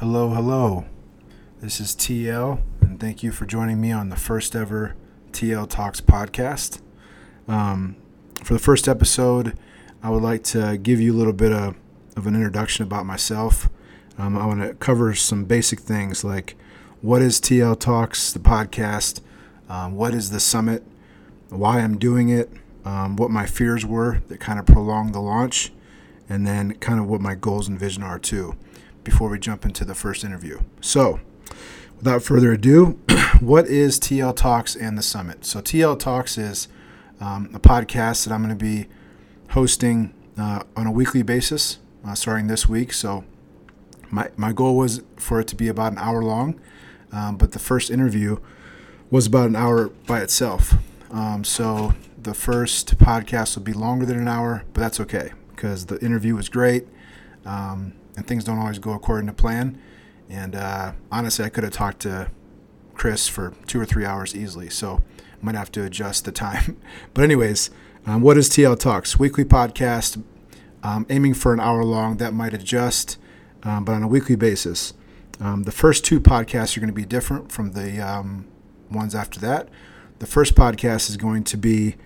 Hello, hello. This is TL, and thank you for joining me on the first ever TL Talks podcast. For the first episode, I would like to give you a little bit of an introduction about myself. I want to cover some basic things like what is TL Talks, the podcast, what is the summit, why I'm doing it, what my fears were that kind of prolonged the launch, and then kind of what my goals and vision are too, before we jump into the first interview. So, without further ado, what is TL Talks and the Summit? So TL Talks is a podcast that I'm going to be hosting on a weekly basis starting this week. So my goal was for it to be about an hour long, but the first interview was about an hour by itself. So the first podcast will be longer than an hour, but that's okay because the interview was great. And things don't always go according to plan. And honestly, I could have talked to Chris for 2 or 3 hours easily, so I might have to adjust the time. But anyways, what is TL Talks? Weekly podcast, aiming for an hour long. That might adjust, but on a weekly basis. The first 2 podcasts are going to be different from the ones after that. The first podcast is going to be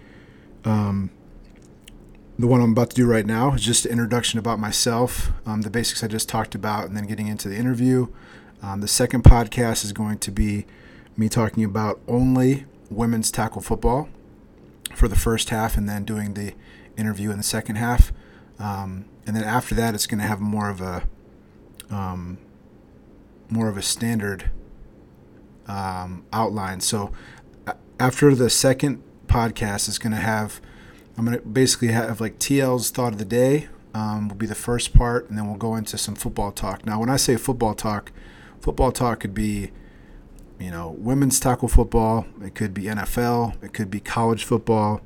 the one I'm about to do right now is just an introduction about myself, the basics I just talked about, and then getting into the interview. The second podcast is going to be me talking about only women's tackle football for the first half, and then doing the interview in the second half. And then after that, it's going to have more of a standard outline. So after the second podcast, it's going to have. I'm going to basically have like TL's thought of the day will be the first part, and then we'll go into some football talk. Now, when I say football talk could be, women's tackle football. It could be NFL. It could be college football,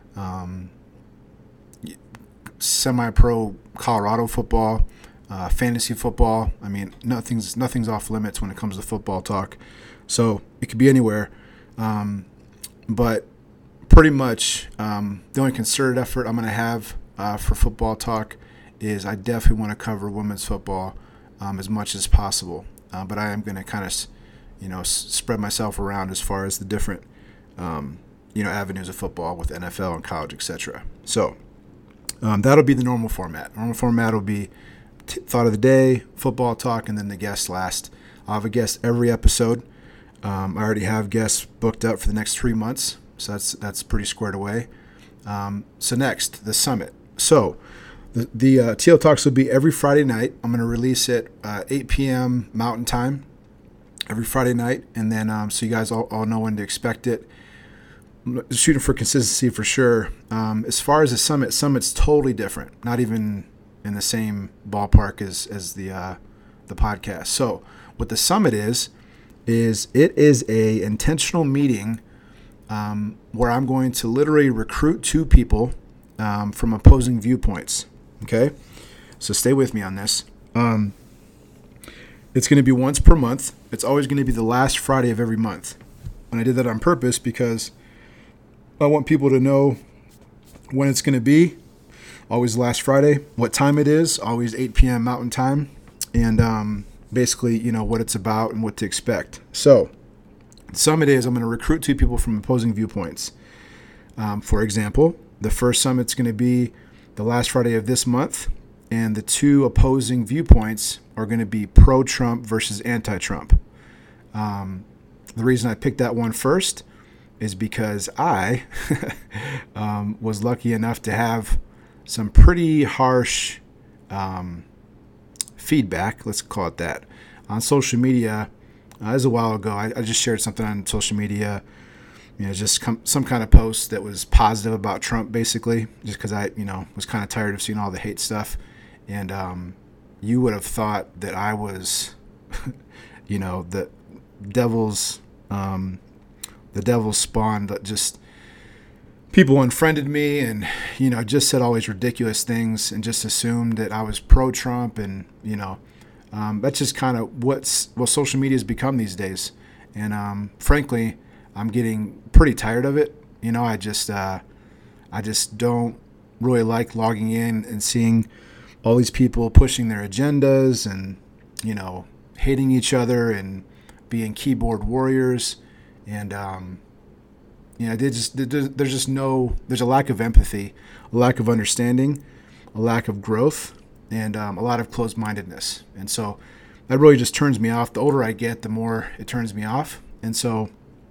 semi-pro Colorado football, fantasy football. I mean, nothing's off limits when it comes to football talk. So it could be anywhere, but pretty much the only concerted effort I'm going to have for football talk is I definitely want to cover women's football as much as possible. But I am going to kind of, spread myself around as far as the different, avenues of football with NFL and college, etc. So that'll be the normal format. Normal format will be thought of the day, football talk, and then the guest last. I'll have a guest every episode. I already have guests booked up for the next 3 months. So that's pretty squared away. So next, the summit. So the TL Talks will be every Friday night. I'm going to release it 8 p.m. Mountain Time every Friday night. And then so you guys all know when to expect it. I'm shooting for consistency for sure. As far as the summit's totally different. Not even in the same ballpark as the podcast. So what the summit is it is a intentional meeting where I'm going to literally recruit 2 people from opposing viewpoints. Okay, so stay with me on this. It's going to be once per month. It's always going to be the last Friday of every month. And I did that on purpose because I want people to know when it's going to be. Always last Friday. What time it is. Always 8 p.m. Mountain Time. And basically, what it's about and what to expect. So the summit is I'm going to recruit 2 people from opposing viewpoints. For example, the first summit's going to be the last Friday of this month, and the 2 opposing viewpoints are going to be pro-Trump versus anti-Trump. The reason I picked that one first is because I was lucky enough to have some pretty harsh feedback, let's call it that, on social media. It was a while ago. I just shared something on social media, just some kind of post that was positive about Trump, basically, just because I, was kind of tired of seeing all the hate stuff. And you would have thought that I was, the devil's spawn, that just people unfriended me and, just said all these ridiculous things and just assumed that I was pro-Trump and, that's just kind of what social media has become these days. And frankly, I'm getting pretty tired of it. I just don't really like logging in and seeing all these people pushing their agendas and, hating each other and being keyboard warriors. And, there's a lack of empathy, a lack of understanding, a lack of growth, and a lot of closed-mindedness. And so that really just turns me off. The older I get, the more it turns me off. And so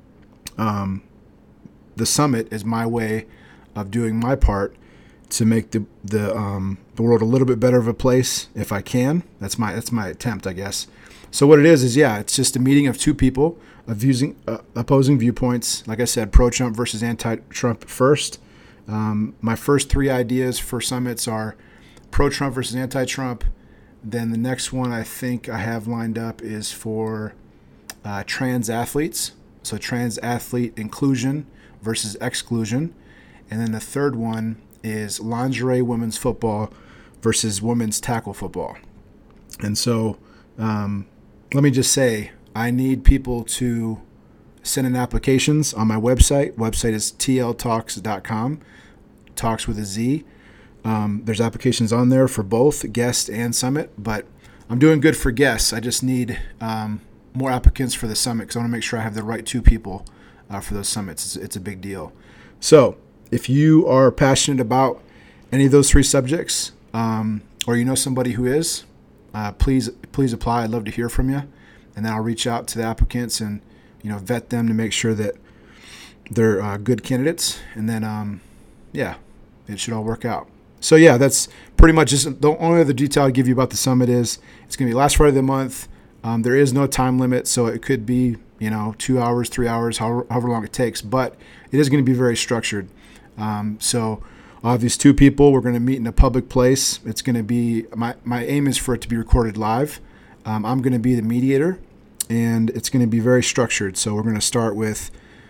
the summit is my way of doing my part to make the world a little bit better of a place if I can. That's my attempt, I guess. So what it is it's just a meeting of two people of using opposing viewpoints. Like I said, pro-Trump versus anti-Trump first. My first three ideas for summits are pro-Trump versus anti-Trump. Then the next one I think I have lined up is for trans athletes. So trans athlete inclusion versus exclusion. And then the third one is lingerie women's football versus women's tackle football. And so let me just say, I need people to send in applications on my website. Website is tltalks.com, talks with a Z. There's applications on there for both guest and summit, but I'm doing good for guests. I just need more applicants for the summit because I want to make sure I have the right two people for those summits. It's a big deal. So if you are passionate about any of those three subjects, or you know somebody who is, please apply. I'd love to hear from you. And then I'll reach out to the applicants and, vet them to make sure that they're good candidates. And then, it should all work out. So, that's pretty much just the only other detail I'll give you about the summit is it's going to be last Friday of the month. There is no time limit, so it could be, 2 hours, 3 hours, however long it takes. But it is going to be very structured. So I'll have these two people. We're going to meet in a public place. It's going to be my aim is for it to be recorded live. I'm going to be the mediator, and it's going to be very structured. So we're going to start with,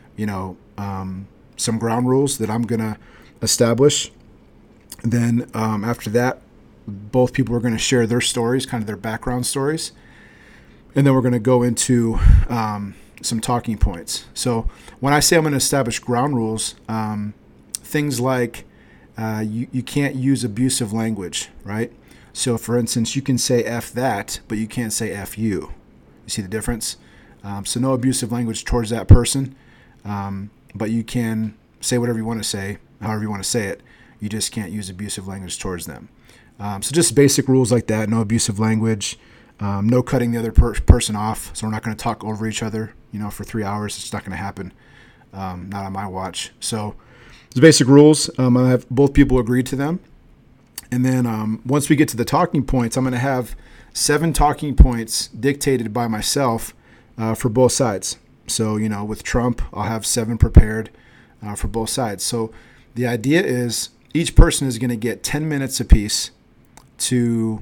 some ground rules that I'm going to establish. Then after that, both people are going to share their stories, kind of their background stories. And then we're going to go into some talking points. So when I say I'm going to establish ground rules, things like you can't use abusive language, right? So, for instance, you can say F that, but you can't say F you. You see the difference? So no abusive language towards that person, but you can say whatever you want to say, however you want to say it. You just can't use abusive language towards them. So just basic rules like that, no abusive language, no cutting the other person off. So we're not going to talk over each other, for 3 hours. It's not going to happen, not on my watch. So the basic rules, I have both people agree to them. And then once we get to the talking points, I'm going to have 7 talking points dictated by myself for both sides. So, with Trump, I'll have 7 prepared for both sides. So the idea is each person is going to get 10 minutes apiece to,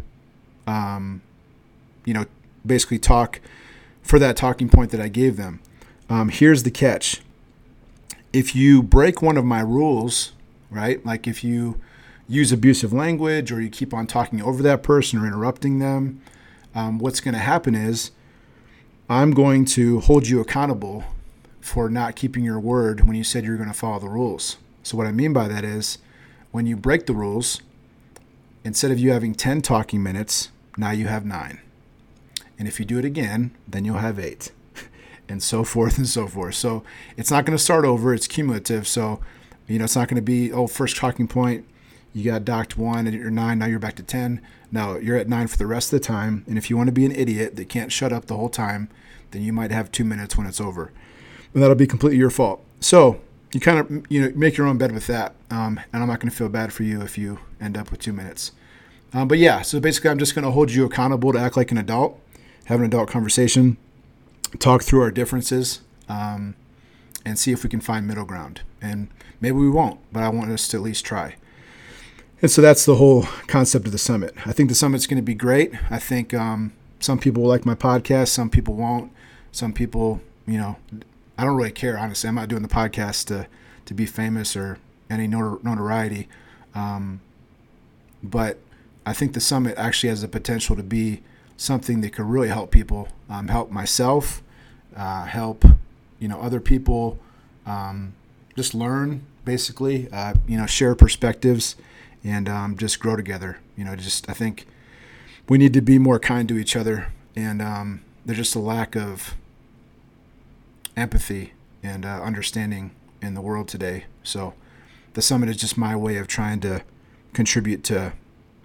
basically talk for that talking point that I gave them. Here's the catch. If you break one of my rules, right, like if you use abusive language or you keep on talking over that person or interrupting them, what's going to happen is I'm going to hold you accountable for not keeping your word when you said you're going to follow the rules. So what I mean by that is when you break the rules, instead of you having 10 talking minutes, now you have 9. And if you do it again, then you'll have 8. And so forth and so forth. So it's not going to start over. It's cumulative. So, it's not going to be, first talking point, you got docked 1 and you're 9, now you're back to 10. No, you're at 9 for the rest of the time. And if you want to be an idiot that can't shut up the whole time, then you might have 2 minutes when it's over. And that'll be completely your fault. So you kind of, make your own bed with that. And I'm not going to feel bad for you if you end up with 2 minutes. So basically I'm just going to hold you accountable to act like an adult, have an adult conversation, talk through our differences, and see if we can find middle ground. And maybe we won't, but I want us to at least try. And so that's the whole concept of the summit. I think the summit's going to be great. I think some people will like my podcast. Some people won't. Some people, I don't really care, honestly. I'm not doing the podcast to be famous or any notoriety. But I think the summit actually has the potential to be something that could really help people, help myself, help, other people, just learn, basically, share perspectives and just grow together. I think we need to be more kind to each other And there's just a lack of empathy and understanding in the world today. So the summit is just my way of trying to contribute to,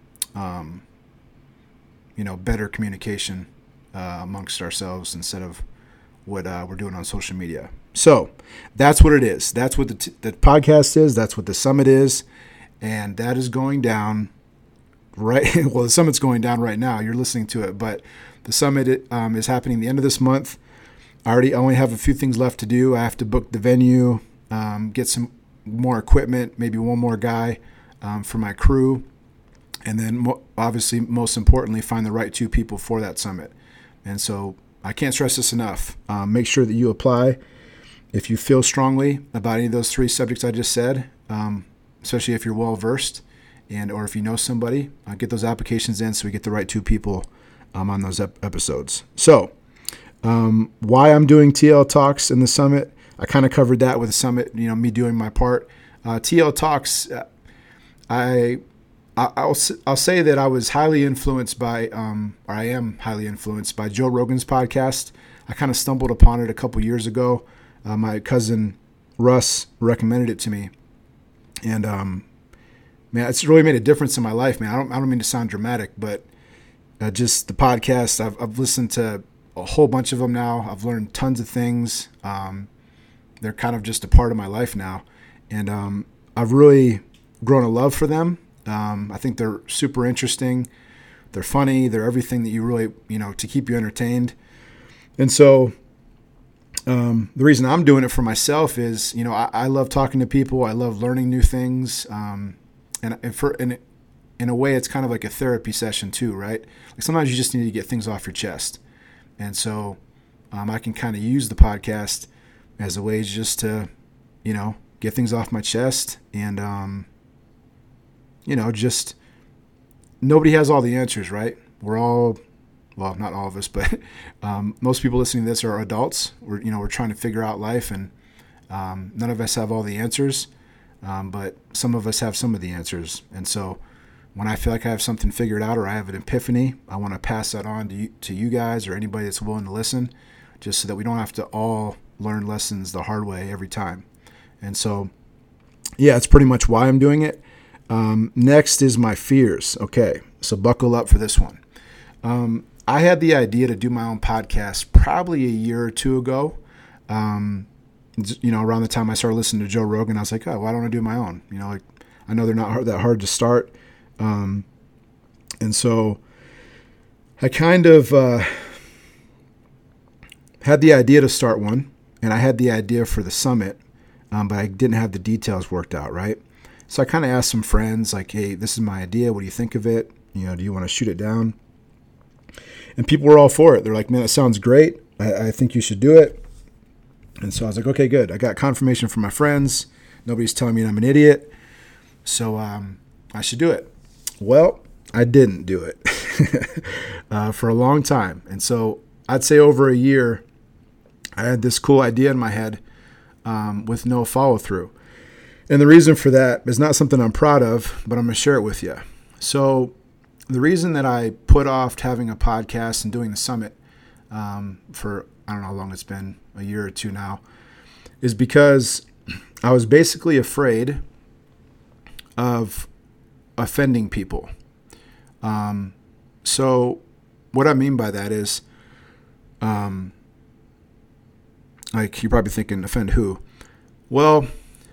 better communication amongst ourselves instead of what we're doing on social media. So that's what it is. That's what the podcast is. That's what the summit is. And that is going down right. Well, the summit's going down right now. You're listening to it, but the summit is happening the end of this month. I only have a few things left to do. I have to book the venue, get some more equipment, maybe one more guy for my crew. And then obviously, most importantly, find the right two people for that summit. And so I can't stress this enough. Make sure that you apply if you feel strongly about any of those three subjects I just said, especially if you're well-versed or if you know somebody. Get those applications in so we get the right two people on those episodes. So why I'm doing TL Talks in the summit, I kind of covered that with the summit, me doing my part. TL Talks, I'll say that I was highly influenced by, or I am highly influenced by Joe Rogan's podcast. I kind of stumbled upon it a couple years ago. My cousin Russ recommended it to me, and man, it's really made a difference in my life, man. I don't mean to sound dramatic, but just the podcast. I've listened to a whole bunch of them now. I've learned tons of things. They're kind of just a part of my life now, and I've really grown a love for them. I think they're super interesting. They're funny. They're everything that you really, to keep you entertained. And so the reason I'm doing it for myself is, I love talking to people. I love learning new things. And in a way, it's kind of like a therapy session too, right? Like sometimes you just need to get things off your chest. And so I can kind of use the podcast as a way just to, get things off my chest and, just nobody has all the answers, right? We're all, well, not all of us, but most people listening to this are adults. We're trying to figure out life, and none of us have all the answers, but some of us have some of the answers. And so when I feel like I have something figured out or I have an epiphany, I want to pass that on to you guys or anybody that's willing to listen, just so that we don't have to all learn lessons the hard way every time. And so, yeah, it's pretty much why I'm doing it. Next is my fears. Okay, so buckle up for this one. I had the idea to do my own podcast probably a year or two ago. Around the time I started listening to Joe Rogan, I was like, oh, why don't I do my own? I know they're not that hard to start. And so I kind of had the idea to start one, and I had the idea for the summit, but I didn't have the details worked out, right? So I kind of asked some friends, like, hey, this is my idea. What do you think of it? Do you want to shoot it down? And people were all for it. They're like, man, it sounds great. I think you should do it. And so I was like, okay, good. I got confirmation from my friends. Nobody's telling me I'm an idiot. So I should do it. Well, I didn't do it for a long time. And so I'd say over a year, I had this cool idea in my head with no follow through. And the reason for that is not something I'm proud of, but I'm going to share it with you. So the reason that I put off having a podcast and doing the summit for, I don't know how long it's been, a year or two now, is because I was basically afraid of offending people. So what I mean by that is, like you're probably thinking, offend who? Well,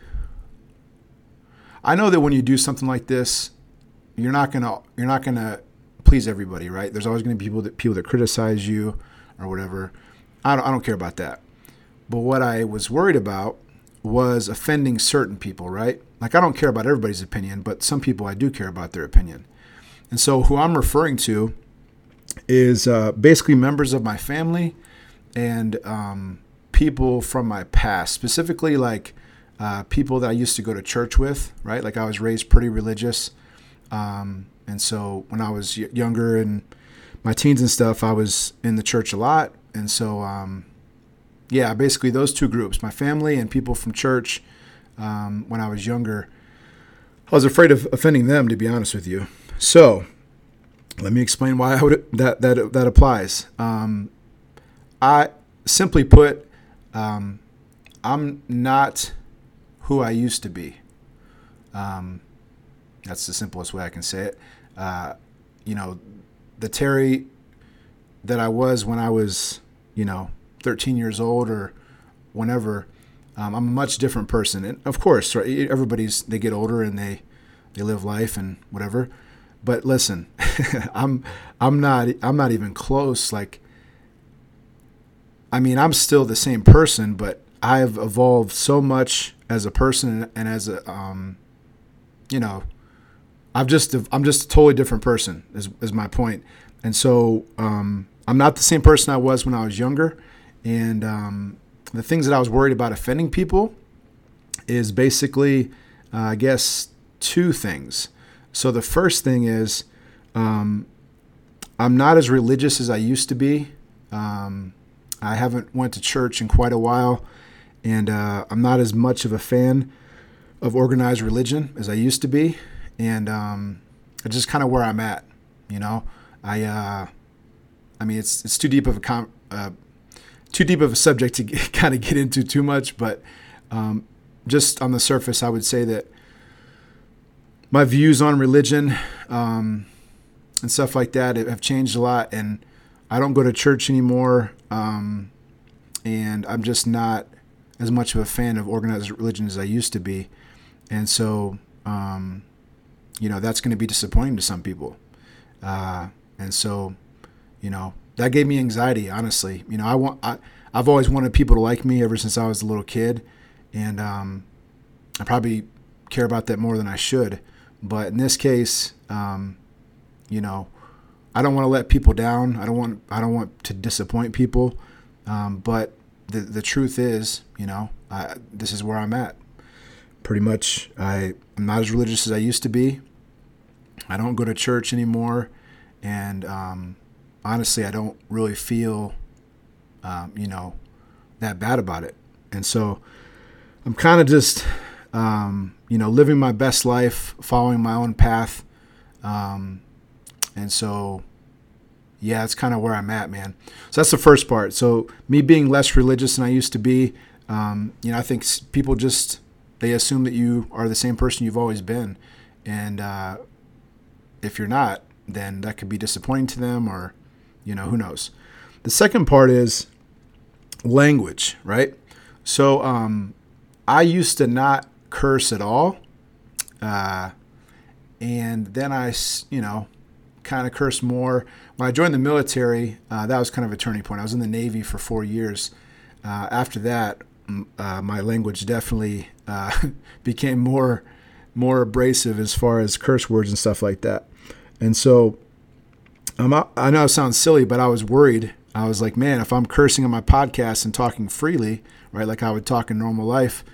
I know that when you do something like this, you're not gonna please everybody, right? There's always going to be people that criticize you or whatever. I don't care about that. But what I was worried about was offending certain people, right? Like I don't care about everybody's opinion, but some people I do care about their opinion. And so who I'm referring to is basically members of my family and people from my past, specifically like people that I used to go to church with, right? Like I was raised pretty religious. And so when I was younger and my teens and stuff, I was in the church a lot. And so, basically those two groups, my family and people from church, when I was younger, I was afraid of offending them, to be honest with you. So Let me explain why that applies. I simply put, I'm not who I used to be. That's the simplest way I can say it. The Terry that I was when I was, 13 years old or whenever, I'm a much different person. And of course, right, they get older and they live life and whatever. But listen, I'm not even close. I'm still the same person, but I've evolved so much as a person and as a, I'm just a totally different person is my point. And so, I'm not the same person I was when I was younger. And, the things that I was worried about offending people is basically, I guess, two things. So the first thing is, I'm not as religious as I used to be. I haven't went to church in quite a while, and I'm not as much of a fan of organized religion as I used to be, and it's just kind of where I'm at. It's too deep of a subject to kind of get into too much, but just on the surface, I would say that my views on religion and stuff like that have changed a lot, and I don't go to church anymore, and I'm just not as much of a fan of organized religion as I used to be. And so, that's going to be disappointing to some people. And so, that gave me anxiety, honestly. I've always wanted people to like me ever since I was a little kid, and I probably care about that more than I should. But in this case, I don't want to let people down. I don't want to disappoint people. But the truth is, this is where I'm at. Pretty much, I'm not as religious as I used to be. I don't go to church anymore, and honestly, I don't really feel, that bad about it. And so, I'm kind of just, living my best life, following my own path. And so, yeah, that's kind of where I'm at, man. So that's the first part. So me being less religious than I used to be, I think people they assume that you are the same person you've always been. And if you're not, then that could be disappointing to them, or, who knows. The second part is language, right? So I used to not curse at all. And then I, kind of cursed more. When I joined the military, that was kind of a turning point. I was in the Navy for 4 years. After that, my language definitely became more abrasive as far as curse words and stuff like that. And so I know it sounds silly, but I was worried. I was like, man, if I'm cursing on my podcast and talking freely, right, like I would talk in normal life,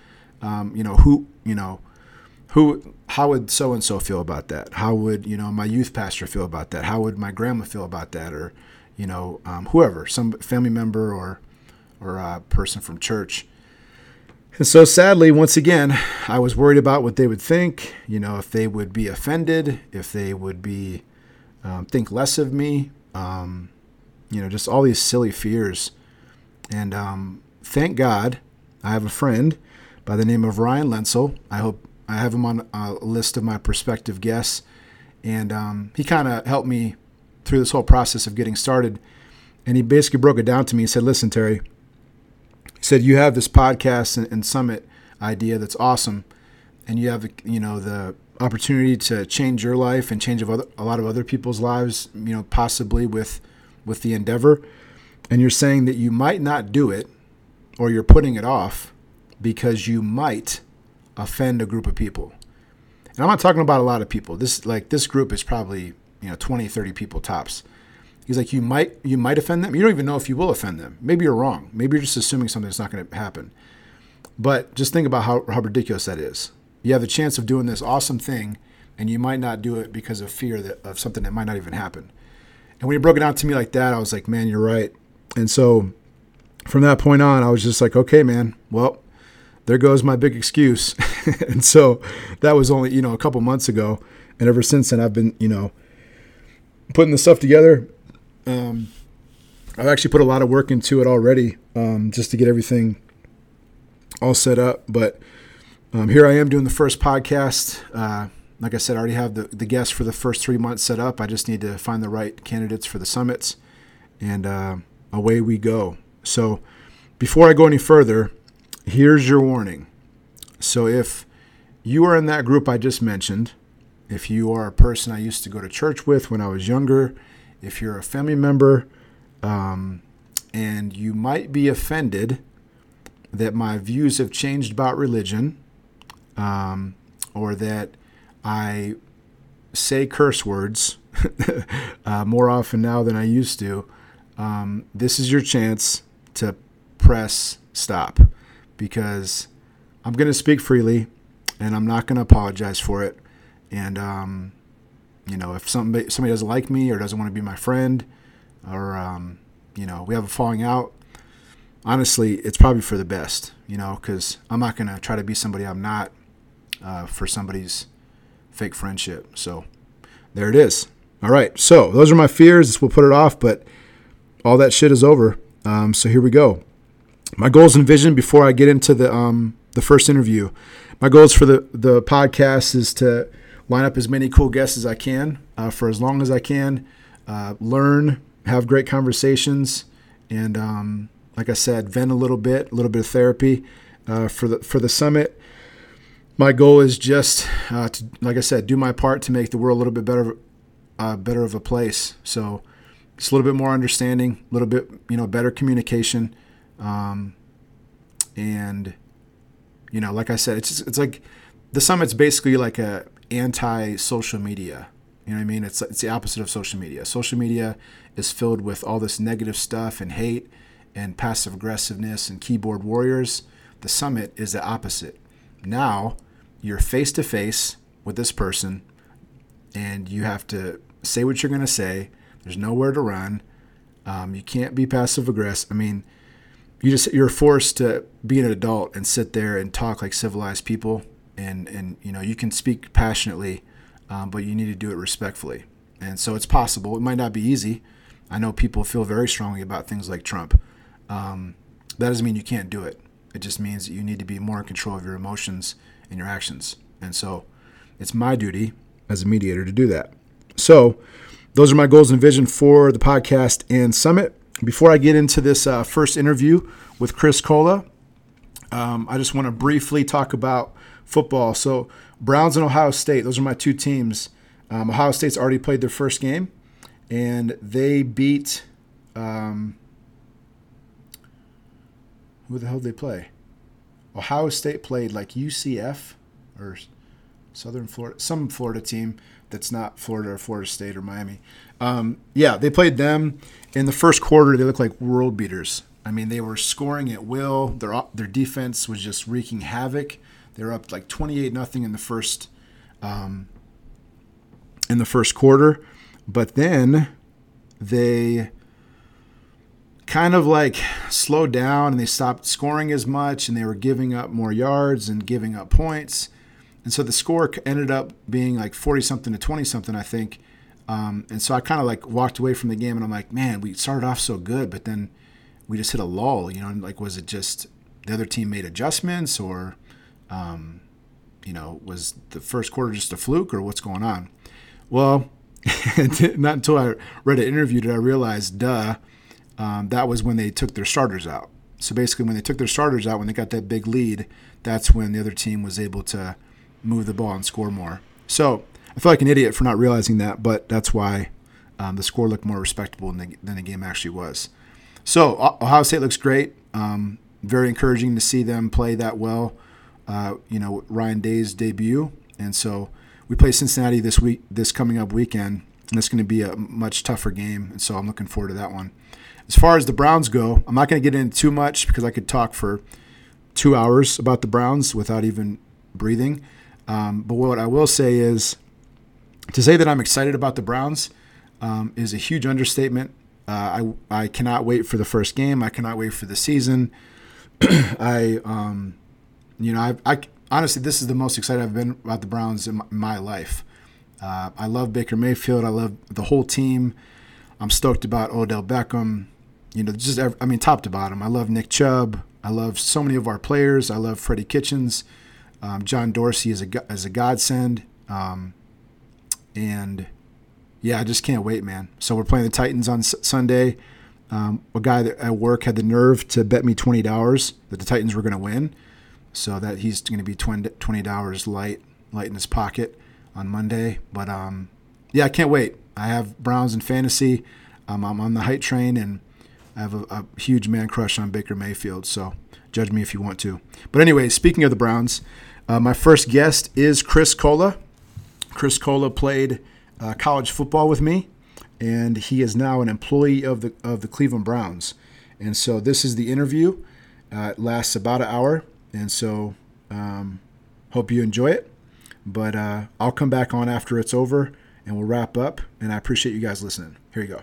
how would so-and-so feel about that? How would, my youth pastor feel about that? How would my grandma feel about that? Or, whoever, some family member or a person from church. And so sadly, once again, I was worried about what they would think, if they would be offended, if they would be, think less of me, just all these silly fears. And thank God I have a friend by the name of Ryan Lentzel. I have him on a list of my prospective guests, and he kind of helped me through this whole process of getting started. And he basically broke it down to me. He said, listen, Terry, he said, you have this podcast and summit idea that's awesome, and you have the opportunity to change your life and change a lot of other people's lives, possibly with the endeavor. And you're saying that you might not do it, or you're putting it off because you might offend a group of people. And I'm not talking about a lot of people. This group is probably 20, 30 people tops. He's like, you might offend them. You don't even know if you will offend them. Maybe you're wrong. Maybe you're just assuming something that's not going to happen. But just think about how ridiculous that is. You have the chance of doing this awesome thing, and you might not do it because of fear of something that might not even happen. And when he broke it down to me like that, I was like, man, you're right. And so from that point on, I was just like, okay, man, well, there goes my big excuse. And so that was only, a couple months ago. And ever since then, I've been, putting this stuff together. I've actually put a lot of work into it already, just to get everything all set up. But here I am doing the first podcast. Like I said, I already have the guests for the first 3 months set up. I just need to find the right candidates for the summits, and away we go. So before I go any further, here's your warning. So if you are in that group I just mentioned, if you are a person I used to go to church with when I was younger, if you're a family member, and you might be offended that my views have changed about religion, or that I say curse words more often now than I used to, this is your chance to press stop, because I'm going to speak freely and I'm not going to apologize for it. And, if somebody doesn't like me or doesn't want to be my friend, or, we have a falling out, honestly, it's probably for the best, because I'm not going to try to be somebody I'm not for somebody's fake friendship. So there it is. All right. So those are my fears. We'll put it off, but all that shit is over. So here we go. My goals and vision before I get into the first interview. My goals for the podcast is to line up as many cool guests as I can for as long as I can, learn, have great conversations, and like I said, vent a little bit of therapy for the summit. My goal is just to, like I said, do my part to make the world a little bit better of a place. So just a little bit more understanding, a little bit better communication, and like I said, it's like the summit's basically like a anti-social media. You know what I mean? It's the opposite of social media. Social media is filled with all this negative stuff and hate and passive aggressiveness and keyboard warriors. The summit is the opposite. Now you're face to face with this person, and you have to say what you're going to say. There's nowhere to run. You can't be passive aggressive. I mean, you're forced to be an adult and sit there and talk like civilized people. And you can speak passionately, but you need to do it respectfully. And so it's possible. It might not be easy. I know people feel very strongly about things like Trump. That doesn't mean you can't do it. It just means that you need to be more in control of your emotions and your actions. And so it's my duty as a mediator to do that. So those are my goals and vision for the podcast and summit. Before I get into this first interview with Chris Cola, I just want to briefly talk about football. So Browns and Ohio State, those are my two teams. Ohio State's already played their first game, and they beat who the hell did they play? Ohio State played like UCF or Southern Florida, some Florida team that's not Florida or Florida State or Miami. They played them. In the first quarter, they looked like world beaters. I mean, they were scoring at will. Their defense was just wreaking havoc. They were up like 28-0 in the first quarter, but then they kind of like slowed down and they stopped scoring as much, and they were giving up more yards and giving up points. And so the score ended up being like 40-something to 20-something, I think. And so I kind of like walked away from the game, and I'm like, man, we started off so good, but then we just hit a lull, and like, was it just the other team made adjustments, or, was the first quarter just a fluke, or what's going on? Well, not until I read an interview did I realize, that was when they took their starters out. So basically when they took their starters out, when they got that big lead, that's when the other team was able to move the ball and score more. So I feel like an idiot for not realizing that, but that's why the score looked more respectable than the game actually was. So Ohio State looks great. Very encouraging to see them play that well. Ryan Day's debut. And so we play Cincinnati this coming up weekend, and it's going to be a much tougher game. And so I'm looking forward to that one. As far as the Browns go, I'm not going to get into too much because I could talk for 2 hours about the Browns without even breathing. But what I will say is, to say that I'm excited about the Browns is a huge understatement. I cannot wait for the first game. I cannot wait for the season. I honestly, this is the most excited I've been about the Browns in my life. I love Baker Mayfield. I love the whole team. I'm stoked about Odell Beckham. Top to bottom. I love Nick Chubb. I love so many of our players. I love Freddie Kitchens. John Dorsey is a godsend. And yeah, I just can't wait, man. So we're playing the Titans on Sunday. A guy at work had the nerve to bet me $20 that the Titans were going to win. So that he's going to be $20 light in his pocket on Monday. But yeah, I can't wait. I have Browns in fantasy. I'm on the hype train, and I have a huge man crush on Baker Mayfield. So judge me if you want to. But anyway, speaking of the Browns, my first guest is Chris Cola. Chris Cola played college football with me, and he is now an employee of the Cleveland Browns. And so this is the interview. It lasts about an hour, and so hope you enjoy it. But I'll come back on after it's over, and we'll wrap up. And I appreciate you guys listening. Here you go.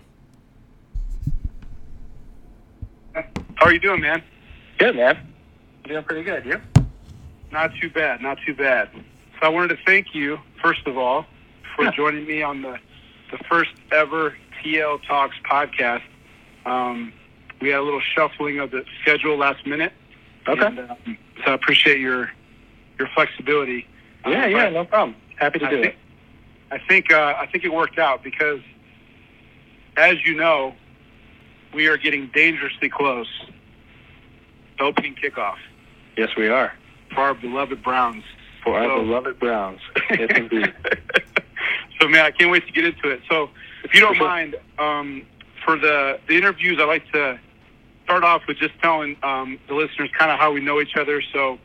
How are you doing, man? Good, man. I'm doing pretty good. You? Not too bad. So I wanted to thank you, first of all, for joining me on the first ever TL Talks podcast. We had a little shuffling of the schedule last minute. Okay. And, so I appreciate your flexibility. Yeah, no problem. Happy to do it. I think it worked out because, as you know, we are getting dangerously close to opening kickoff. Yes, we are. For our beloved Browns. Our beloved Browns. Yes, indeed. So, man, I can't wait to get into it. So, if you don't mind, for the interviews, I like to start off with just telling the listeners kind of how we know each other. So,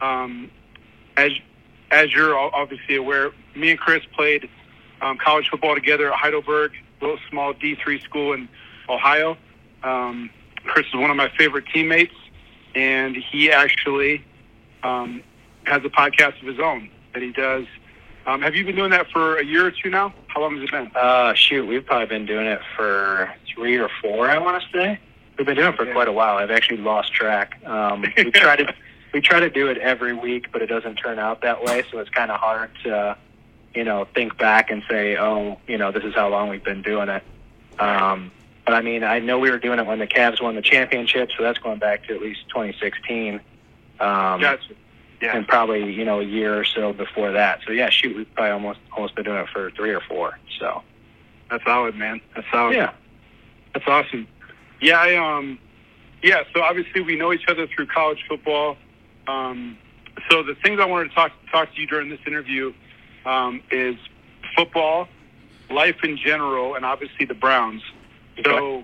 as you're obviously aware, me and Chris played college football together at Heidelberg, a little small D3 school in Ohio. Chris is one of my favorite teammates, and he actually has a podcast of his own that he does. Have you been doing that for a year or two now? How long has it been? We've probably been doing it for 3 or 4, I want to say. We've been doing it for quite a while. I've actually lost track. We try to do it every week, but it doesn't turn out that way, so it's kind of hard to, think back and say, this is how long we've been doing it. But, I mean, I know we were doing it when the Cavs won the championship, so that's going back to at least 2016. Gotcha. Yeah. And probably, a year or so before that. So, yeah, we've probably almost been doing it for 3 or 4. So that's solid, man. That's solid. Yeah. That's awesome. Yeah, so obviously we know each other through college football. So the things I wanted to talk to you during this interview is football, life in general, and obviously the Browns. Okay. So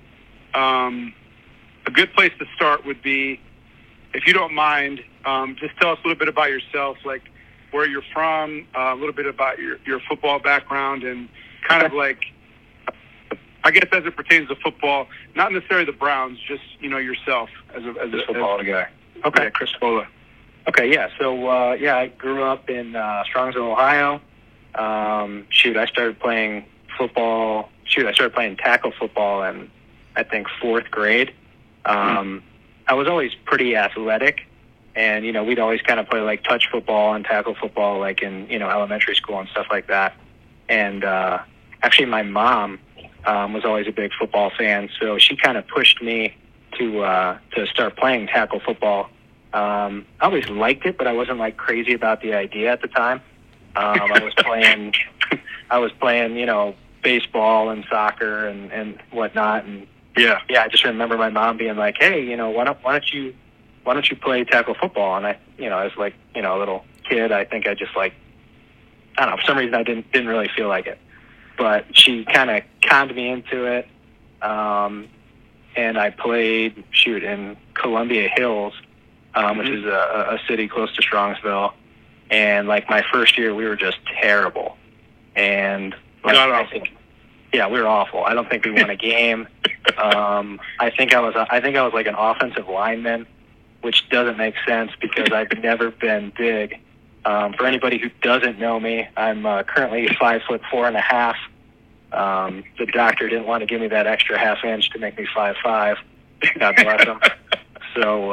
a good place to start would be, if you don't mind, just tell us a little bit about yourself, like where you're from, a little bit about your football background, and kind of like, I guess as it pertains to football, not necessarily the Browns, just, yourself as a football guy. Okay. Yeah, Chris Cola. Okay, yeah. So, I grew up in Strongsville, Ohio. I started playing football. I started playing tackle football in, I think, 4th grade. I was always pretty athletic, and, we'd always kind of play, like, touch football and tackle football, like, in, elementary school and stuff like that. And actually, my mom was always a big football fan, so she kind of pushed me to start playing tackle football. I always liked it, but I wasn't like crazy about the idea at the time. I was playing, baseball and soccer and whatnot. And yeah, I just remember my mom being like, "Hey, why don't you play tackle football?" And I was like, a little kid. I think I just I don't know, for some reason I didn't really feel like it, but she kind of conned me into it. And I played in Columbia Hills, which is a city close to Strongsville. And my first year, we were just terrible. And we were awful. I don't think we won a game. I think I was like an offensive lineman, which doesn't make sense because I've never been big. For anybody who doesn't know me, I'm currently 5'4.5". The doctor didn't want to give me that extra half inch to make me 5'5". God bless him. So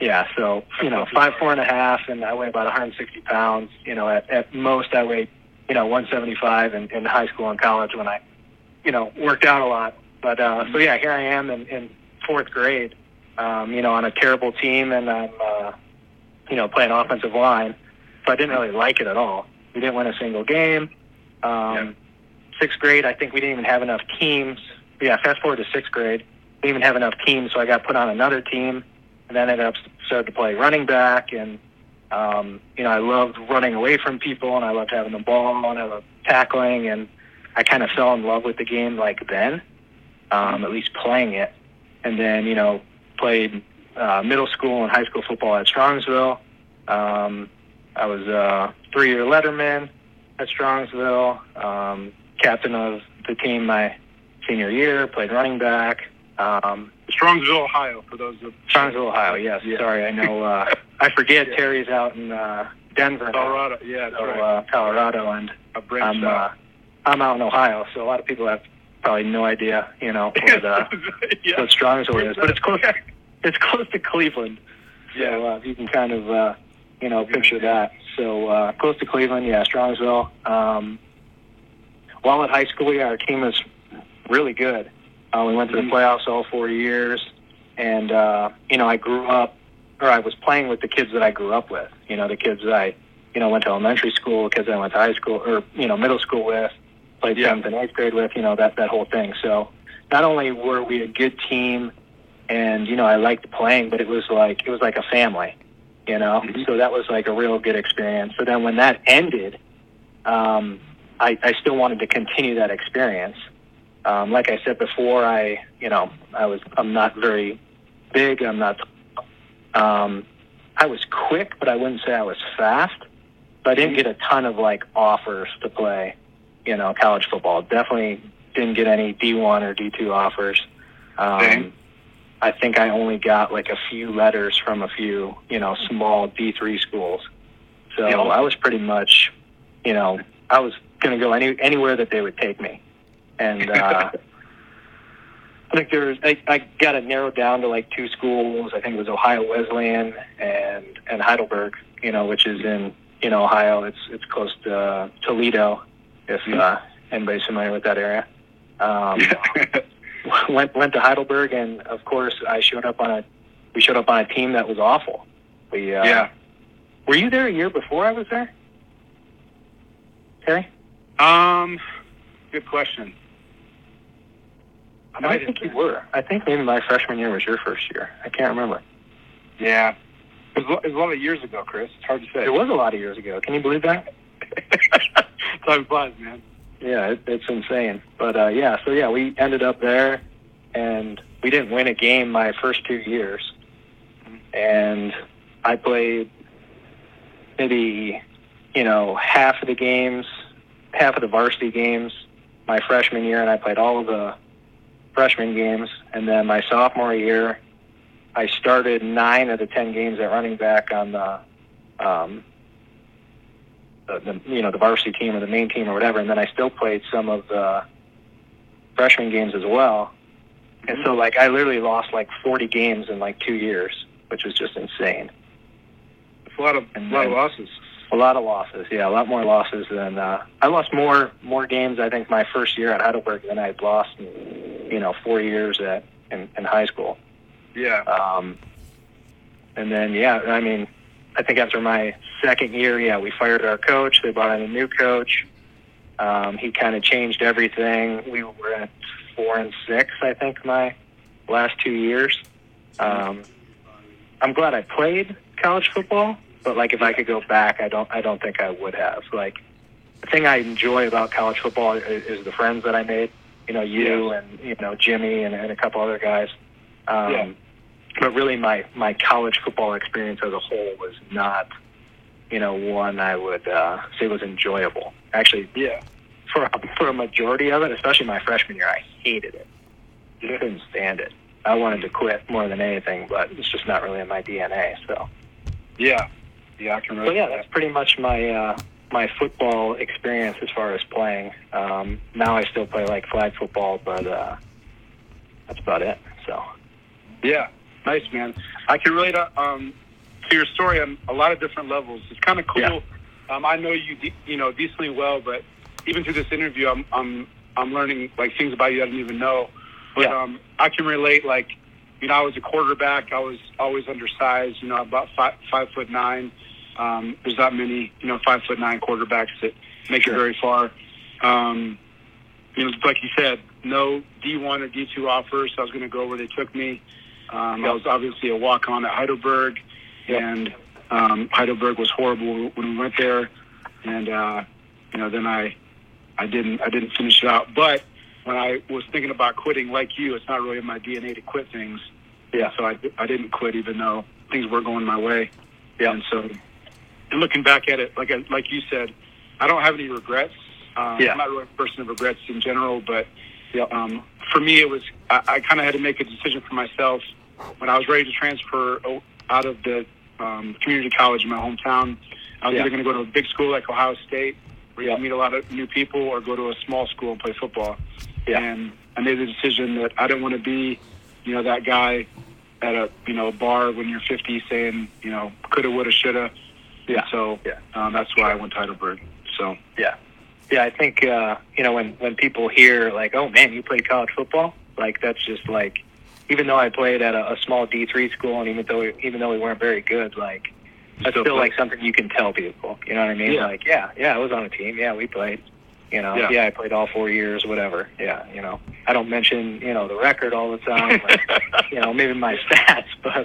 5'4.5", and I weigh about 160 pounds. At most I weigh 175 in high school and college when I, worked out a lot. But so yeah, here I am in fourth grade, on a terrible team, and I'm, playing offensive line. So I didn't really like it at all. We didn't win a single game. Sixth grade, I think we didn't even have enough teams. Yeah, fast forward to sixth grade, we didn't even have enough teams, so I got put on another team, and then ended up started to play running back, and I loved running away from people, and I loved having the ball, and I loved tackling, and I kind of fell in love with the game like then, at least playing it, and then played middle school and high school football at Strongsville. I was a 3-year letterman at Strongsville, captain of the team my senior year, played running back. Strongsville, Ohio, for those of... Strongsville, Ohio, yes. Yeah. Sorry, I know. I forget Terry's out in Denver. Colorado, yeah. So, right. Colorado, and I'm out in Ohio, so a lot of people have probably no idea, what Strongsville is. But it's close to Cleveland. So you can kind of, picture that. So close to Cleveland, Strongsville. While at high school, our team was really good. We went to the playoffs all 4 years, and I grew up, or I was playing with the kids that I grew up with. The kids that I, went to elementary school, kids that I went to high school or middle school with, played 7th and 8th grade with, that whole thing. So not only were we a good team, and I liked playing, but it was like a family, So that was like a real good experience. So then when that ended, I still wanted to continue that experience. Like I said before, I'm not very big. I was quick, but I wouldn't say I was fast. So I didn't get a ton of offers to play, college football. Definitely didn't get any D1 or D2 offers. I think I only got a few letters from a few, small D3 schools. So I was pretty much, I was going to go anywhere that they would take me. And I think I got it narrowed down to 2 schools. I think it was Ohio Wesleyan and Heidelberg, which is in Ohio. It's close to Toledo, if anybody's familiar with that area. Went to Heidelberg, and of course we showed up on a team that was awful. Were you there a year before I was there, Terry? Good question. I think you were. I think maybe my freshman year was your first year. I can't remember. Yeah. It was a lot of years ago, Chris. It's hard to say. It was a lot of years ago. Can you believe that? Time flies, man. Yeah, it's insane. But, we ended up there, and we didn't win a game my first 2 years. And I played maybe, half of the varsity games my freshman year, and I played all of the freshman games. And then my sophomore year, I started 9 of the 10 games at running back on the varsity team or the main team or whatever. And then I still played some of the freshman games as well. And so I literally lost 40 games in 2 years, which was just insane. It's a lot of losses. A lot of losses, yeah, a lot more losses than I lost more games I think my first year at Heidelberg than I'd lost in 4 years in high school. Yeah. And then I think after my second year, we fired our coach. They brought in a new coach. He kind of changed everything. We were at 4-6, I think, my last 2 years. I'm glad I played college football. But if I could go back, I don't think I would have. The thing I enjoy about college football is the friends that I made. You and Jimmy and a couple other guys. But really, my college football experience as a whole was not, one I would say was enjoyable. Actually, for a majority of it, especially my freshman year, I hated it. I couldn't stand it. I wanted to quit more than anything, but it's just not really in my DNA. So. Yeah, I can relate. So that's pretty much my football experience as far as playing. Now I still play flag football, but that's about it. So. Yeah, nice, man. I can relate to your story on a lot of different levels. It's kind of cool. I know you, decently well, but even through this interview, I'm learning like things about you I didn't even know. But I can relate. Like, I was a quarterback. I was always undersized. About 5'9". There's not many 5'9" quarterbacks that make it very far. Like you said, no D1 or D2 offers. So I was going to go where they took me. I was obviously a walk-on at Heidelberg, and Heidelberg was horrible when we went there. And then I didn't finish it out. But when I was thinking about quitting, like you, it's not really in my DNA to quit things. Yeah. So I didn't quit, even though things were going my way. Yeah. And so, looking back at it, like you said, I don't have any regrets. I'm not really a person of regrets in general, but for me, it was I kind of had to make a decision for myself when I was ready to transfer out of the community college in my hometown. I was either going to go to a big school like Ohio State, where you meet a lot of new people, or go to a small school and play football. Yeah. And I made the decision that I didn't want to be, that guy at a bar when you're 50 saying, coulda, woulda, shoulda. Yeah. So that's why I went to Heidelberg. So I think when people hear like, oh man, you played college football, like that's just like, even though I played at a small D3 school, and even though we weren't very good, like that's still like something you can tell people. You know what I mean? Yeah. Like I was on a team. Yeah, we played. I played all 4 years, whatever. Yeah, I don't mention the record all the time, or, maybe my stats, but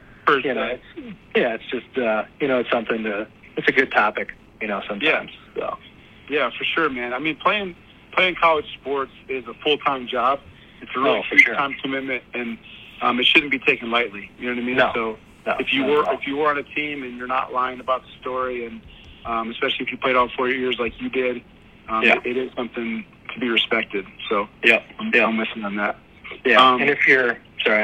it's just it's something it's a good topic, sometimes. So. Yeah, for sure, man. I mean, playing college sports is a full-time job. It's a really huge time commitment, and it shouldn't be taken lightly. You know what I mean? No, if you were on a team and you're not lying about the story, and especially if you played all 4 years like you did, it is something to be respected. So I'm with you on that. Yeah, and if you're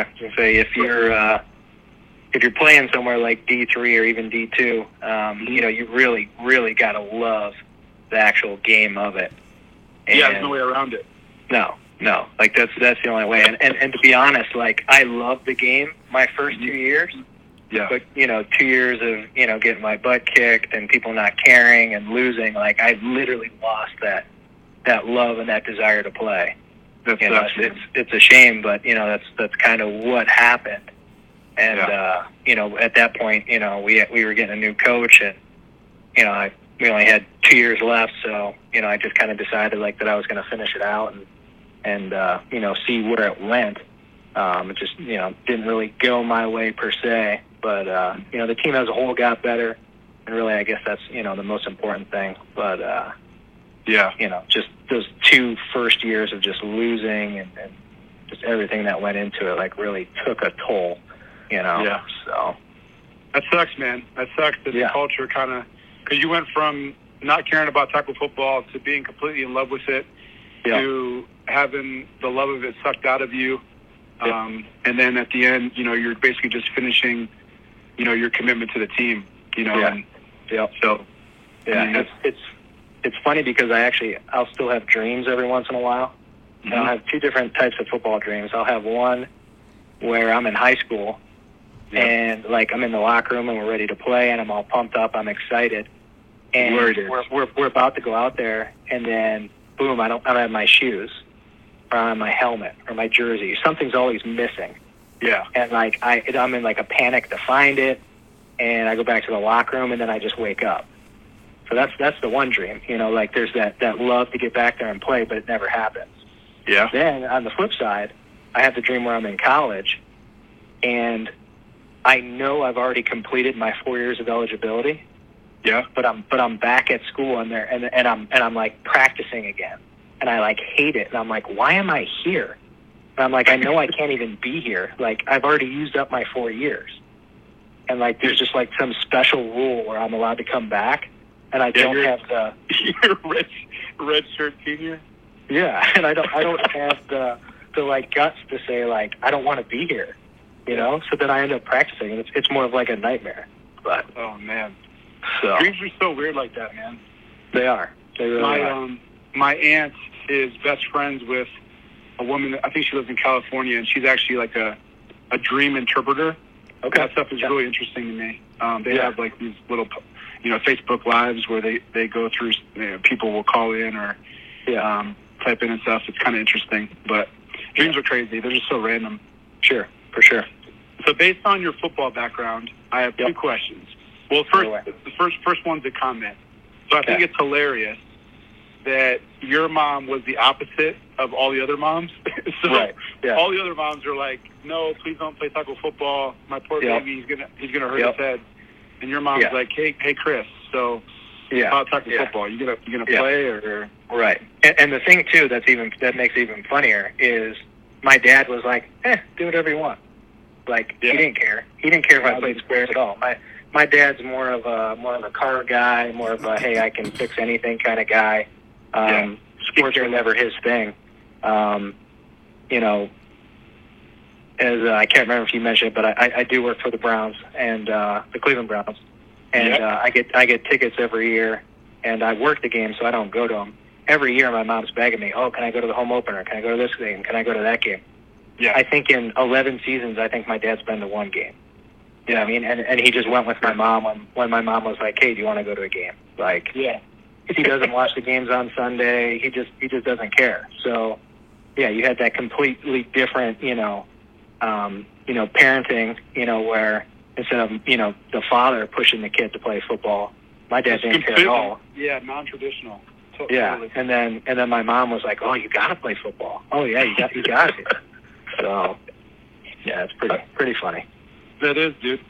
if you're playing somewhere like D3 or even D2, you really, really got to love the actual game of it. And there's no way around it. No. Like that's the only way. And to be honest, like I loved the game my first 2 years. Yeah. But 2 years of getting my butt kicked and people not caring and losing, like I literally lost that love and that desire to play. It's a shame, but that's kind of what happened. And at that point, we were getting a new coach, and we only had 2 years left, so I just kind of decided like that I was going to finish it out and see where it went. It just didn't really go my way per se, but the team as a whole got better, and really I guess that's the most important thing. But just those 2 first years of just losing and just everything that went into it, like really took a toll. So that sucks, man. That sucks that the culture kind of, because you went from not caring about tackle football to being completely in love with it, to having the love of it sucked out of you, and then at the end, you're basically just finishing, your commitment to the team. So it's funny because I'll still have dreams every once in a while. Mm-hmm. I'll have 2 different types of football dreams. I'll have one where I'm in high school. Yeah. And like I'm in the locker room and we're ready to play and I'm all pumped up, I'm excited, and we're about to go out there, and then boom, I don't have my shoes, or I don't have my helmet or my jersey. Something's always missing. Yeah. And like I'm in like a panic to find it, and I go back to the locker room and then I just wake up. So that's the one dream, like there's that love to get back there and play, but it never happens. Yeah. Then on the flip side, I have the dream where I'm in college, and I know I've already completed my 4 years of eligibility. Yeah. But I'm back at school and I'm like practicing again, and I like hate it, and I'm like, why am I here? And I'm like, I know I can't even be here. Like I've already used up my 4 years, and like there's just like some special rule where I'm allowed to come back, and I don't have the you're red shirt senior. Yeah, and I don't have the like guts to say like I don't want to be here. So then I end up practicing, and it's more of like a nightmare. But oh man, so dreams are so weird like that, man. They are. They really are. My aunt is best friends with a woman. I think she lives in California, and she's actually like a dream interpreter. Okay, that stuff is really interesting to me. They have like these little. Facebook Lives where they go through, people will call in or type in and stuff. It's kind of interesting. But dreams are crazy. They're just so random. Sure, for sure. So based on your football background, I have two questions. Well, the first one's a comment. So I think it's hilarious that your mom was the opposite of all the other moms. So all the other moms are like, no, please don't play tackle football. My poor baby, he's gonna hurt his head. And your mom's like, hey, Chris, so about tackle football, you gonna play or right? And the thing too that makes it even funnier is my dad was like, do whatever you want. Like he didn't care. He didn't care if I played sports at all. My dad's more of a car guy, more of a hey, I can fix anything kind of guy. Sports were never his thing. As I can't remember if you mentioned it, but I do work for the Browns and the Cleveland Browns, and I get tickets every year, and I work the game, so I don't go to them. Every year, my mom's begging me, "Oh, can I go to the home opener? Can I go to this game? Can I go to that game?" Yeah. I think in 11 seasons, I think my dad's been to one game. You know what I mean? And he just went with my mom when my mom was like, "Hey, do you want to go to a game?" Like, he doesn't watch the games on Sunday. He just doesn't care. So, you had that completely different, parenting, where instead of, the father pushing the kid to play football, my dad didn't care at all. Yeah, non-traditional. Totally. And then my mom was like, "Oh, you got to play football. Oh yeah, you got it." So, it's pretty funny. That is, dude.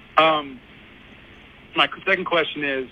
My second question is,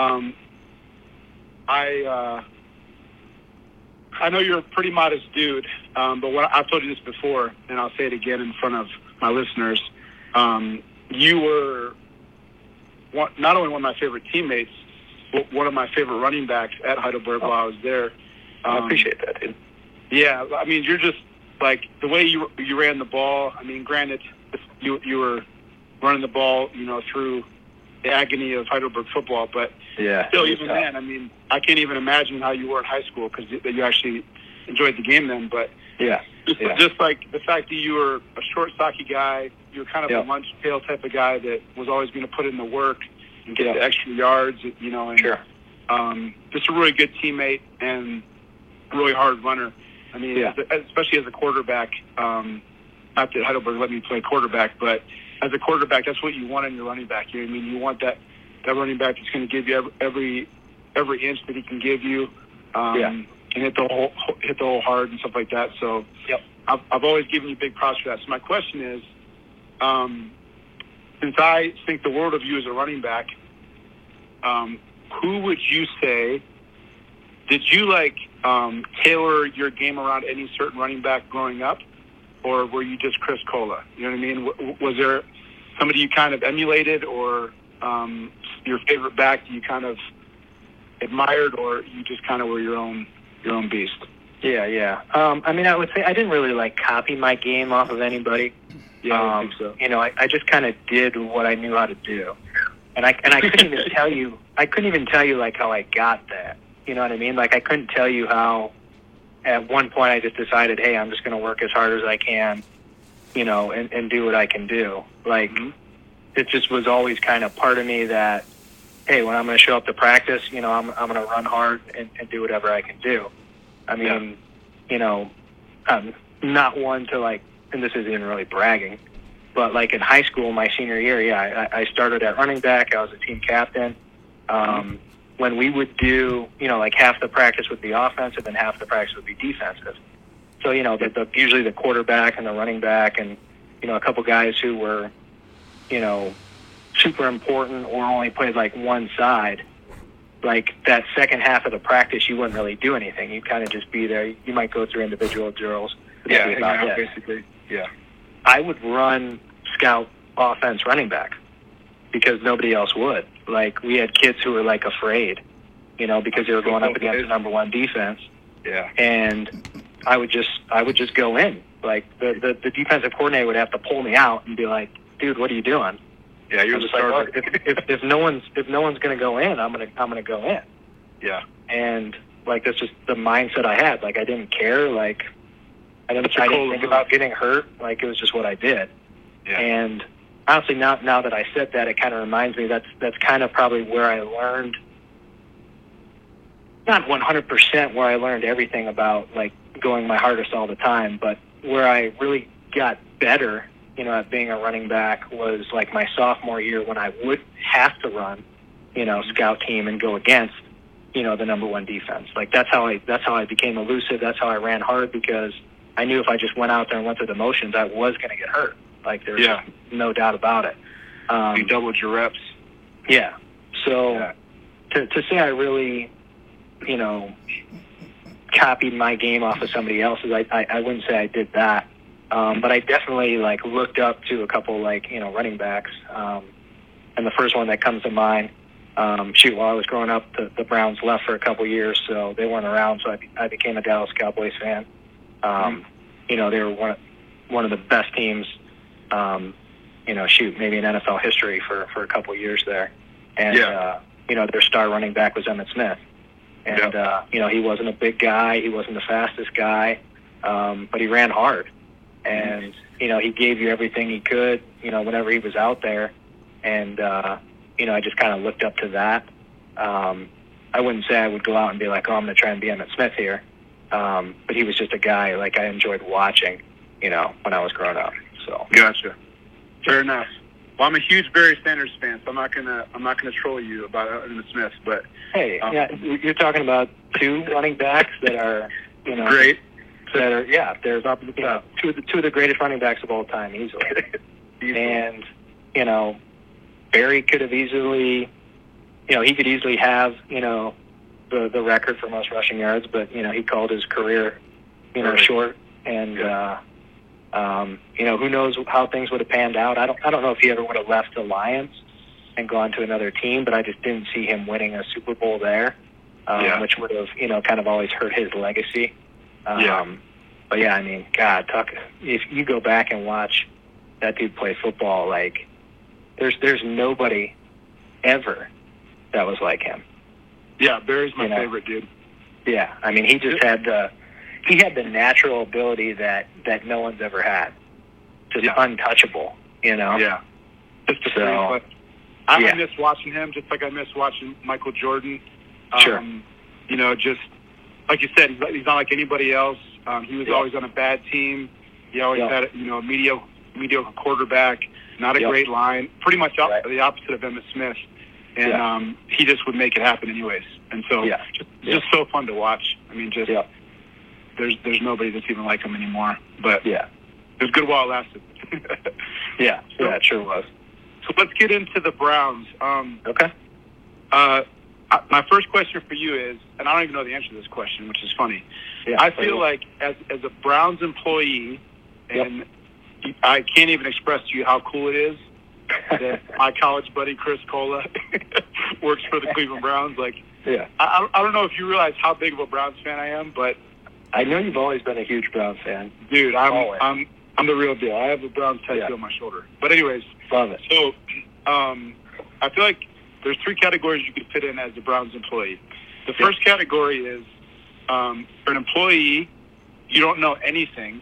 I know you're a pretty modest dude, but I've told you this before, and I'll say it again in front of my listeners. You were not only one of my favorite teammates, but one of my favorite running backs at Heidelberg while I was there. I appreciate that, dude. Yeah, I mean, you're just like the way you ran the ball. I mean, granted, you were running the ball, through the agony of Heidelberg football, but still, even then, I mean, I can't even imagine how you were in high school because you actually enjoyed the game then. But just like the fact that you were a short, stocky guy, you were kind of a lunch pail type of guy that was always going to put in the work and get the extra yards, and just a really good teammate and a really hard runner. I mean, especially as a quarterback. Not that Heidelberg let me play quarterback, but as a quarterback, that's what you want in your running back. You know what I mean? You want that running back that's going to give you every inch that he can give you, and hit the hole hard and stuff like that. So I've always given you big props for that. So my question is, since I think the world of you as a running back, who would you say, did you tailor your game around any certain running back growing up? Or were you just Chris Cola? You know what I mean? Was there somebody you kind of emulated, or your favorite back you kind of admired, or you just kind of were your own beast? Yeah. I mean, I would say I didn't really copy my game off of anybody. Yeah, I think so. I just kind of did what I knew how to do, and I couldn't even tell you. I couldn't even tell you how I got that. You know what I mean? I couldn't tell you how. At one point, I just decided, hey, I'm just going to work as hard as I can, and do what I can do. It just was always kind of part of me that, hey, when I'm going to show up to practice, I'm going to run hard and do whatever I can do. I mean, I'm not one to and this isn't even really bragging, but in high school, my senior year, I started at running back. I was a team captain. When we would do, half the practice would be offensive and half the practice would be defensive. So, usually the quarterback and the running back and, a couple guys who were, super important or only played one side, that second half of the practice, you wouldn't really do anything. You'd kind of just be there. You might go through individual drills. Basically. Yeah. I would run scout offense running back because nobody else would. We had kids who were afraid, because they were going up against the number one defense. Yeah. And I would just go in. The defensive coordinator would have to pull me out and be like, "Dude, what are you doing?" Yeah, you're the starter. If no one's going to go in, I'm going to go in. Yeah. And that's just the mindset I had. I didn't care. I didn't think about getting hurt. It was just what I did. Yeah. And honestly, now that I said that, it kind of reminds me that's kind of probably where I learned, not 100% where I learned everything about like going my hardest all the time, but where I really got better, at being a running back was like my sophomore year when I would have to run, scout team and go against, the number one defense. Like that's how I became elusive. That's how I ran hard, because I knew if I just went out there and went through the motions, I was going to get hurt. Like there's no doubt about it. You doubled your reps. Yeah. So to say I really, copied my game off of somebody else's, I wouldn't say I did that. But I definitely like looked up to a couple running backs. And the first one that comes to mind, while I was growing up, the Browns left for a couple years, so they weren't around. So I became a Dallas Cowboys fan. They were one of the best teams, maybe in NFL history for a couple of years there. And, their star running back was Emmitt Smith. And, he wasn't a big guy. He wasn't the fastest guy, but he ran hard. And, he gave you everything he could, whenever he was out there. And, I just kind of looked up to that. I wouldn't say I would go out and be like, I'm going to try and be Emmitt Smith here. But he was just a guy like I enjoyed watching, when I was growing up. So Gotcha. Fair enough. Well, I'm a huge Barry Sanders fan, so I'm not gonna troll you about Emmitt Smith. But hey, you're talking about two running backs that are, great. That are they're two of the greatest running backs of all time, easily. And Barry could have easily, he could easily have, the record for most rushing yards, but he called his career, short. And who knows how things would have panned out. I don't know if he ever would have left the Lions and gone to another team, but I just didn't see him winning a Super Bowl there, which would have kind of always hurt his legacy. But yeah, I mean, God, if you go back and watch that dude play football, like there's nobody ever that was like him. Yeah, Barry's my favorite dude. Yeah, I mean, he just had the natural ability that no one's ever had. Just untouchable, Yeah. I miss watching him, just like I miss watching Michael Jordan. Sure. Just like you said, he's not like anybody else. He was always on a bad team. He always had a mediocre quarterback, not a great line. Pretty much the opposite of Emmitt Smith. And he just would make it happen anyways. And so just so fun to watch. I mean, there's nobody that's even like him anymore. But it was good while it lasted. It sure was. So let's get into the Browns. Okay. My first question for you is, and I don't even know the answer to this question, which is funny. Yeah, I feel like as a Browns employee, and I can't even express to you how cool it is that my college buddy Chris Cola works for the Cleveland Browns. Like, I don't know if you realize how big of a Browns fan I am, but I know you've always been a huge Browns fan. Dude, I'm the real deal. I have a Browns tattoo on my shoulder. But anyways, love it. So, I feel like there's three categories you could fit in as a Browns employee. The first category is for an employee, you don't know anything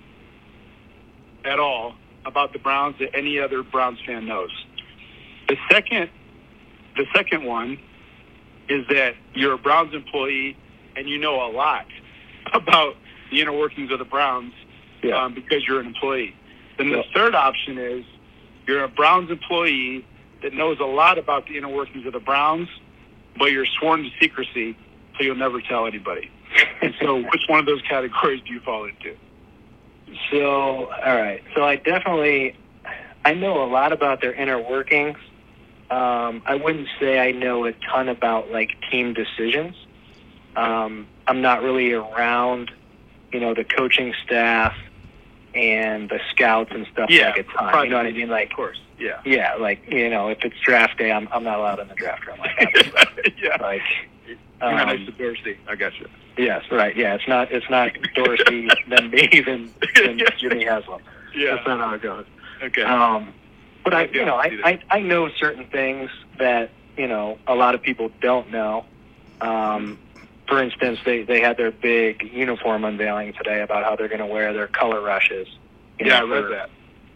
at all about the Browns that any other Browns fan knows. The second one is that you're a Browns employee and you know a lot about the inner workings of the Browns because you're an employee. Then the third option is you're a Browns employee that knows a lot about the inner workings of the Browns, but you're sworn to secrecy, so you'll never tell anybody. And so which one of those categories do you fall into? So, all right. So I know a lot about their inner workings. I wouldn't say I know a ton about, like, team decisions. I'm not really around, the coaching staff and the scouts and stuff like a ton. You know what I mean? Like, of course. Yeah, like, if it's draft day, I'm not allowed in the draft room. Like, like, you're not next to Dorsey. I got you. Yes, right. Yeah, it's not Dorsey, then me, then Jimmy Haslam. Yeah, that's not how it goes. Okay. But I know certain things that a lot of people don't know. For instance, they had their big uniform unveiling today about how they're going to wear their color rushes. I read that.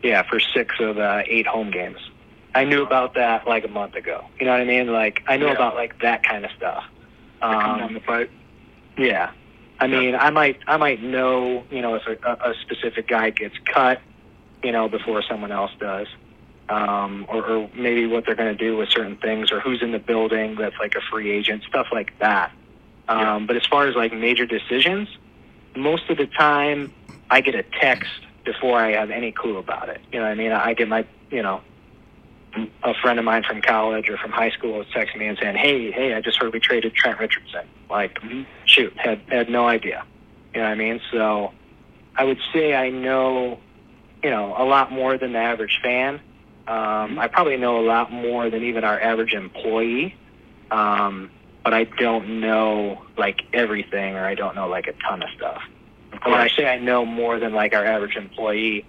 for 6 of the 8 home games. I knew about that like a month ago. You know what I mean? Like, I know about like that kind of stuff. Coming down the pipe. Yeah. I mean, I might know, if a specific guy gets cut, before someone else does. Or maybe what they're going to do with certain things, or who's in the building that's like a free agent, stuff like that. But as far as like major decisions, most of the time I get a text before I have any clue about it. You know what I mean? I get my, a friend of mine from college or from high school is texting me and saying, hey, I just heard we traded Trent Richardson. Like, shoot, had no idea. You know what I mean? So I would say I know, a lot more than the average fan. I probably know a lot more than even our average employee. But I don't know like everything, or I don't know like a ton of stuff. And when I say I know more than like our average employee,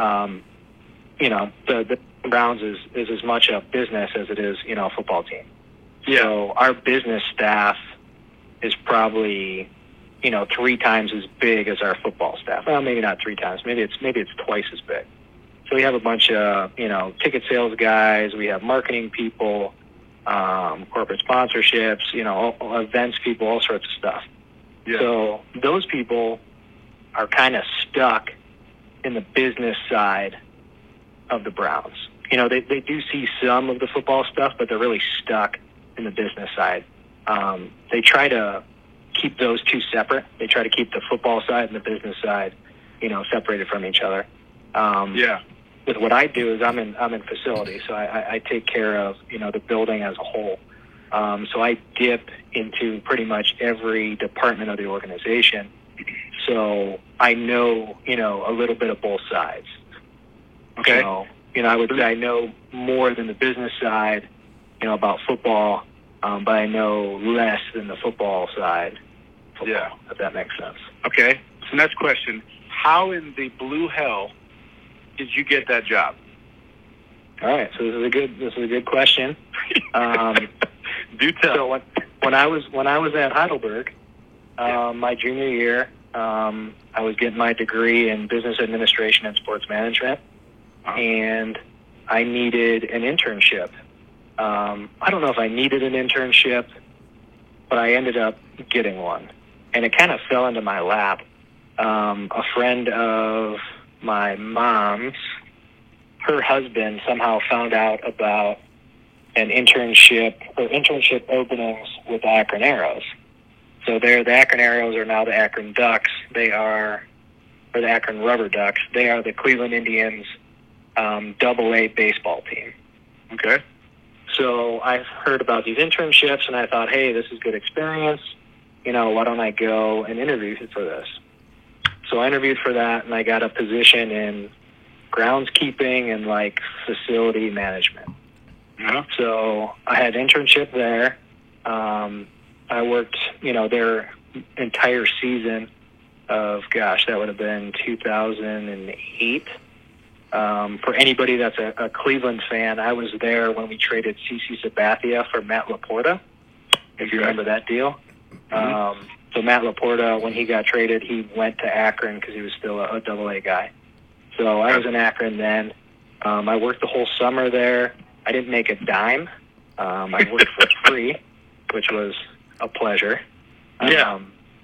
the Browns is as much a business as it is, a football team. Yeah. So our business staff is probably, 3 times as big as our football staff. Well, maybe not 3 times. Maybe it's twice as big. So we have a bunch of, ticket sales guys. We have marketing people, corporate sponsorships, events people, all sorts of stuff. Yeah. So those people are kind of stuck in the business side of the Browns. They do see some of the football stuff, but they're really stuck in the business side. They try to keep those two separate. They try to keep the football side and the business side, separated from each other. With what I do is I'm in facility, so I take care of, the building as a whole. So I dip into pretty much every department of the organization. So I know, a little bit of both sides. Okay. So, I would say I know more than the business side, about football, but I know less than the football side. Yeah. If that makes sense. Okay. So next question: how in the blue hell did you get that job? All right. So this is a good question. Do tell. So when I was at Heidelberg, my junior year, I was getting my degree in business administration and sports management. And I needed an internship. I don't know if I needed an internship, but I ended up getting one. And it kind of fell into my lap. A friend of my mom's, her husband somehow found out about an internship openings with the Akron Arrows. So the Akron Arrows are now the Akron Ducks. Or the Akron Rubber Ducks. They are the Cleveland Indians AA baseball team. Okay. So I've heard about these internships, and I thought, hey, this is good experience. Why don't I go and interview for this? So I interviewed for that, and I got a position in groundskeeping and like facility management. Yeah. So I had an internship there. I worked, their entire season of, that would have been 2008. For anybody that's a Cleveland fan, I was there when we traded CeCe Sabathia for Matt LaPorta, if you remember that deal. Mm-hmm. So Matt LaPorta, when he got traded, he went to Akron because he was still a AA guy. So I was in Akron then. I worked the whole summer there. I didn't make a dime. I worked for free, which was a pleasure. Yeah.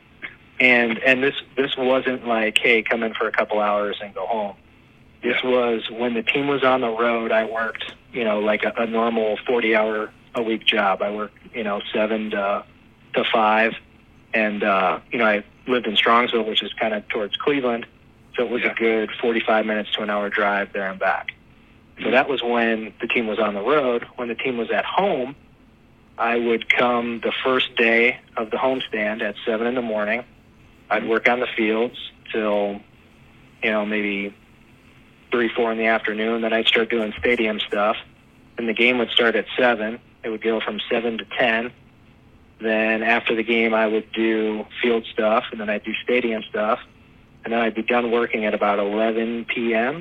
And this wasn't like, hey, come in for a couple hours and go home. This was when the team was on the road. I worked, like a normal 40-hour-a-week job. I worked, 7 to 5, and I lived in Strongsville, which is kind of towards Cleveland, so it was a good 45 minutes to an hour drive there and back. So that was when the team was on the road. When the team was at home, I would come the first day of the homestand at 7 in the morning. I'd work on the fields till, maybe 3, 4 in the afternoon. Then I'd start doing stadium stuff. And the game would start at 7. It would go from 7 to 10. Then after the game, I would do field stuff, and then I'd do stadium stuff. And then I'd be done working at about 11 p.m.,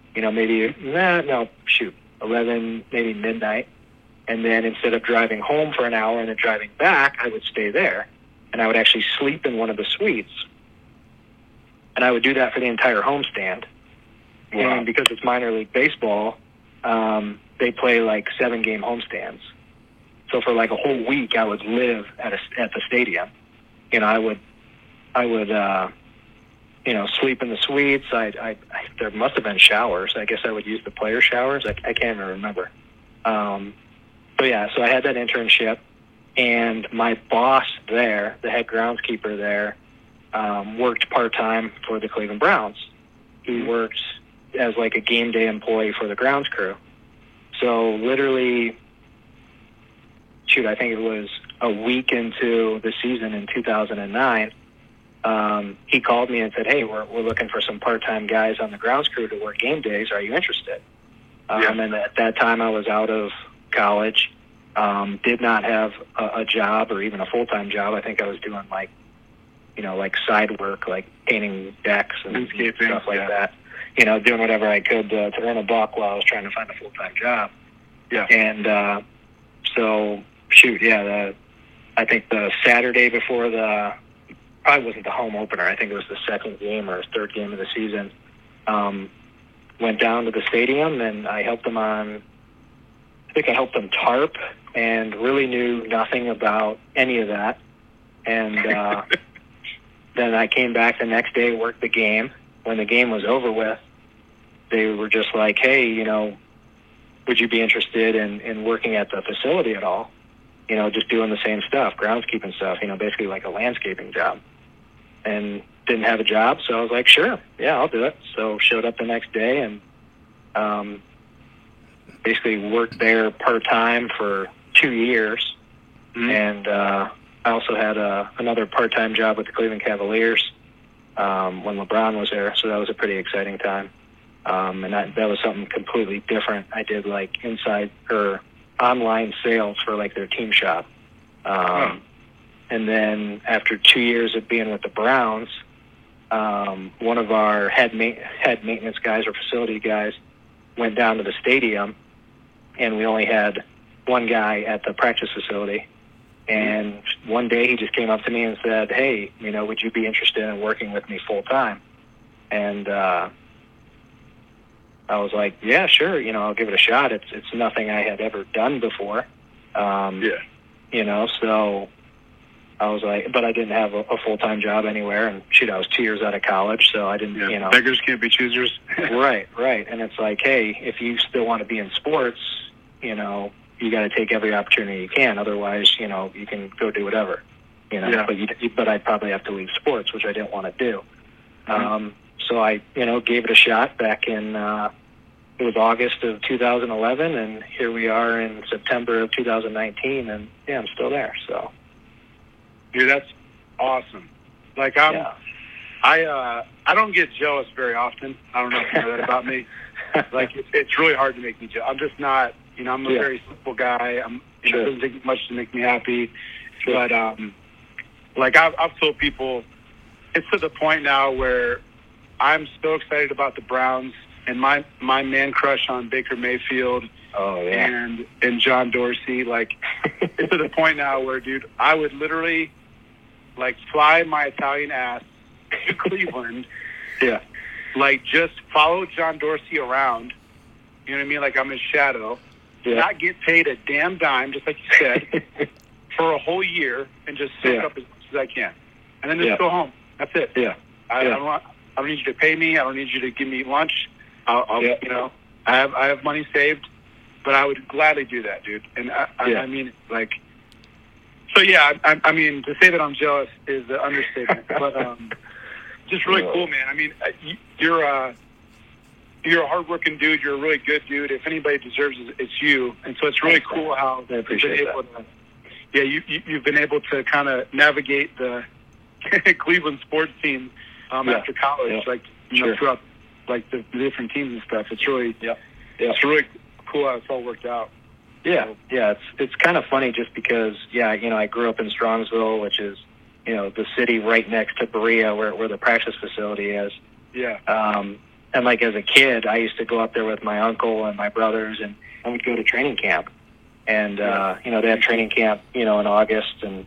11, maybe midnight. And then instead of driving home for an hour and then driving back, I would stay there. And I would actually sleep in one of the suites. And I would do that for the entire homestand. Wow. And because it's minor league baseball, they play like 7-game homestands. So for like a whole week, I would live at the stadium. You know, I would sleep in the suites. There must have been showers. I guess I would use the player showers. I can't even remember. So I had that internship, and my boss there, the head groundskeeper there, worked part-time for the Cleveland Browns. He worked as like a game day employee for the grounds crew. So literally, I think it was a week into the season in 2009, he called me and said, "Hey, we're looking for some part-time guys on the grounds crew to work game days. Are you interested?" And at that time, I was out of college, did not have a job or even a full-time job. I think I was doing like side work, like painting decks and stuff like that. You know, doing whatever I could to earn a buck while I was trying to find a full-time job. Yeah. And I think the Saturday before probably wasn't the home opener. I think it was the second game or third game of the season. Went down to the stadium and I helped them tarp and really knew nothing about any of that. And then I came back the next day, worked the game. When the game was over with, they were just like, "Hey, would you be interested in working at the facility at all? Just doing the same stuff, groundskeeping stuff, basically like a landscaping job." And didn't have a job, so I was like, "Sure, yeah, I'll do it." So showed up the next day and basically worked there part-time for 2 years. Mm-hmm. And I also had another part-time job with the Cleveland Cavaliers when LeBron was there, so that was a pretty exciting time. And that was something completely different. I did like inside or online sales for like their team shop. And then after 2 years of being with the Browns, one of our head maintenance guys or facility guys went down to the stadium, and we only had one guy at the practice facility. And one day he just came up to me and said, "Hey, would you be interested in working with me full time?" And I was like, "Yeah, sure. I'll give it a shot." It's nothing I had ever done before. So I was like, but I didn't have a full-time job anywhere, and I was 2 years out of college, so I didn't, Beggars can't be choosers. Right. And it's like, hey, if you still want to be in sports, you got to take every opportunity you can. Otherwise, you can go do whatever, Yeah. But I'd probably have to leave sports, which I didn't want to do. Mm-hmm. So I, gave it a shot back in, it was August of 2011, and here we are in September of 2019, and yeah, I'm still there, so. Dude, that's awesome. Like I don't get jealous very often. I don't know if you know that about me. Like it's really hard to make me jealous. I'm just not. I'm a very simple guy. It doesn't take much to make me happy. Sure. But I've told people, it's to the point now where I'm so excited about the Browns and my man crush on Baker Mayfield. Oh yeah. And John Dorsey. Like it's to the point now where, dude, I would literally fly my Italian ass to Cleveland. Yeah. Just follow John Dorsey around. You know what I mean? Like I'm his shadow. Yeah. Not get paid a damn dime, just like you said, for a whole year, and just soak up as much as I can, and then just go home. That's it. Yeah. I don't need you to pay me. I don't need you to give me lunch. I have money saved, but I would gladly do that, dude. And I mean, so yeah. I mean, to say that I'm jealous is the understatement, but just really cool, man. I mean, you're a hardworking dude. You're a really good dude. If anybody deserves it, it's you. And so it's really cool how I appreciate you've been able to kind of navigate the Cleveland sports team after college, throughout the different teams and stuff. It's really it's really cool how it's all worked out. Yeah, it's kind of funny just because I grew up in Strongsville, which is the city right next to Berea, where the practice facility is. Yeah. And as a kid, I used to go up there with my uncle and my brothers, and we'd go to training camp. And they have training camp, in August, and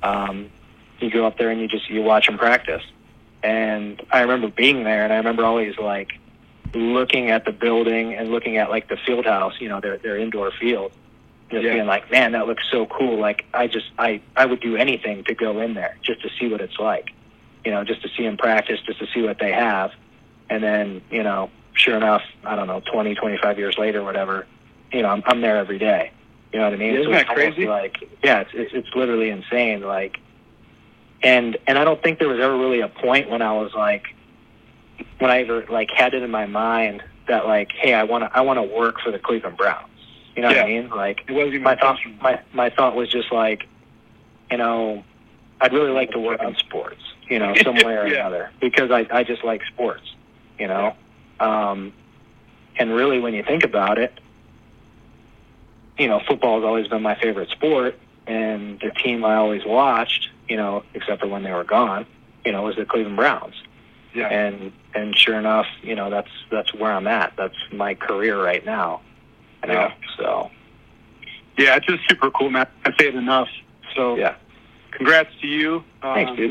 you go up there and you watch them practice. And I remember being there, and I remember always looking at the building and looking at like the field house, their indoor field, just being like, man, that looks so cool. Like I would do anything to go in there just to see what it's like, just to see them practice, just to see what they have. And then, sure enough, I don't know, 20, 25 years later, whatever, I'm there every day. You know what I mean? Isn't that crazy? Like, yeah, it's literally insane. Like, and I don't think there was ever really a point when I was like, when I ever like had it in my mind that like, hey, I want to work for the Cleveland Browns. You know what I mean? Like, it wasn't even my thought was just like, I'd really like to work on sports, some way or another, because I just like sports, and really when you think about it, football has always been my favorite sport, and the team I always watched, except for when they were gone, was the Cleveland Browns. Yeah. And sure enough, that's where I'm at. That's my career right now. Yeah. So. Yeah, it's just super cool, man. I can't say it enough. So. Yeah. Congrats to you. Thanks, dude.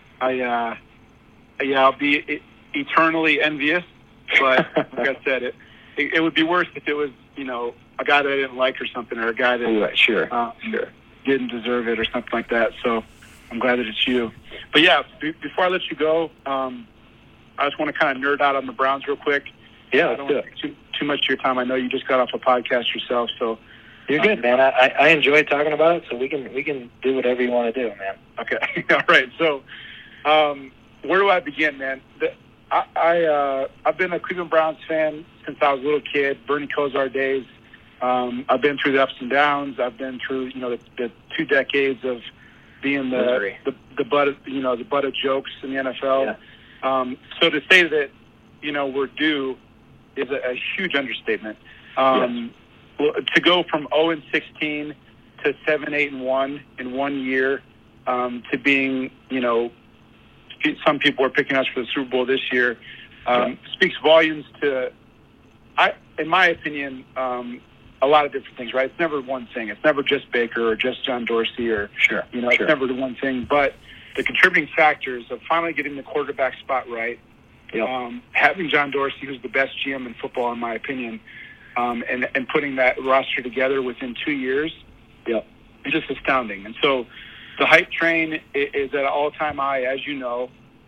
I'll be eternally envious, but like I said, it would be worse if it was, a guy that I didn't like or something, or a guy that sure. didn't deserve it or something like that. So I'm glad that it's you. But yeah, before I let you go, I just want to kind of nerd out on the Browns real quick. Yeah, I don't want to take too much of your time. I know you just got off a podcast yourself, so you're good, man. I enjoy talking about it, so we can do whatever you want to do, man. Okay, all right. So, where do I begin, man? I've been a Cleveland Browns fan since I was a little kid, Bernie Kosar days. I've been through the ups and downs. I've been through, the 2 decades of being the butt of, the butt of jokes in the NFL. Yeah. So to say that, we're due is a huge understatement. Yes. To go from 0-16 to 7-8-1 in 1 year, to being, some people are picking us for the Super Bowl this year, speaks volumes to, in my opinion, a lot of different things, right? It's never one thing. It's never just Baker or just John Dorsey or, it's never the one thing. But the contributing factors of finally getting the quarterback spot right, having John Dorsey, who's the best GM in football, in my opinion, and putting that roster together within 2 years, it's just astounding. And so the hype train is at an all-time high, as you know.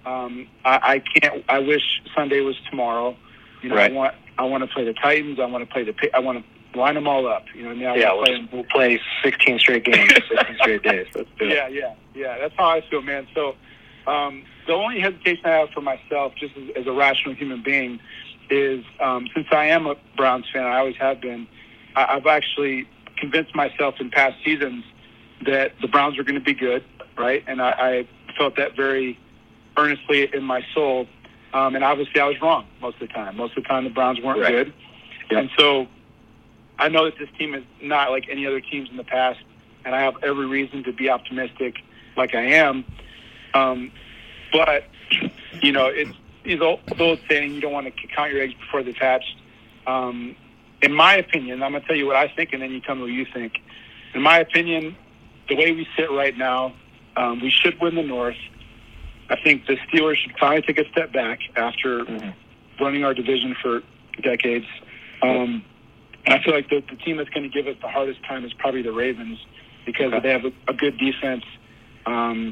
I wish Sunday was tomorrow. Right. I want to play the Titans. I want to line them all up. We'll play 16 straight games, 16 straight days. Let's do it. Yeah. That's how I feel, man. So the only hesitation I have for myself, just as a rational human being, is since I am a Browns fan, I always have been, I've actually convinced myself in past seasons that the Browns were going to be good, right? And I felt that very earnestly in my soul. And obviously I was wrong most of the time. Most of the time the Browns weren't good. Yep. And so I know that this team is not like any other teams in the past, and I have every reason to be optimistic like I am. But, it's the old saying, you don't want to count your eggs before they've hatched. In my opinion, I'm going to tell you what I think, and then you tell me what you think. In my opinion, the way we sit right now, we should win the North. I think the Steelers should finally take a step back after running our division for decades. And I feel like the team that's going to give us the hardest time is probably the Ravens, because they have a good defense. And,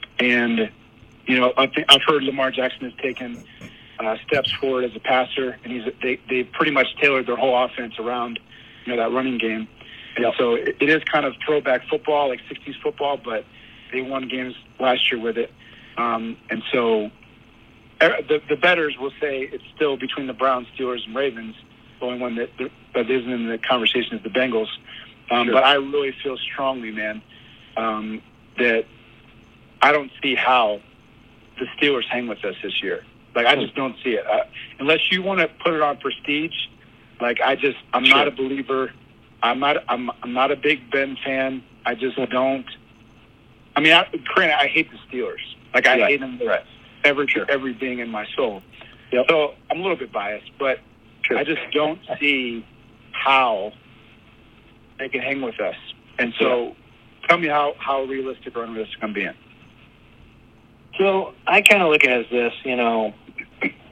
I've heard Lamar Jackson has taken steps forward as a passer, and they pretty much tailored their whole offense around, that running game. And so it is kind of throwback football, like 60s football, but they won games last year with it. And so the bettors will say it's still between the Browns, Steelers, and Ravens. The only one that isn't in the conversation is the Bengals. But I really feel strongly, man, that I don't see how the Steelers hang with us this year. Like, I just don't see it. Unless you want to put it on prestige, like, I'm not a believer. I'm not a Big Ben fan. I just don't. I mean, granted, I hate the Steelers. Like, I hate them every being in my soul. Yep. So I'm a little bit biased, but I just don't see how they can hang with us. And so tell me how realistic or unrealistic I'm being. So I kind of look at it as this,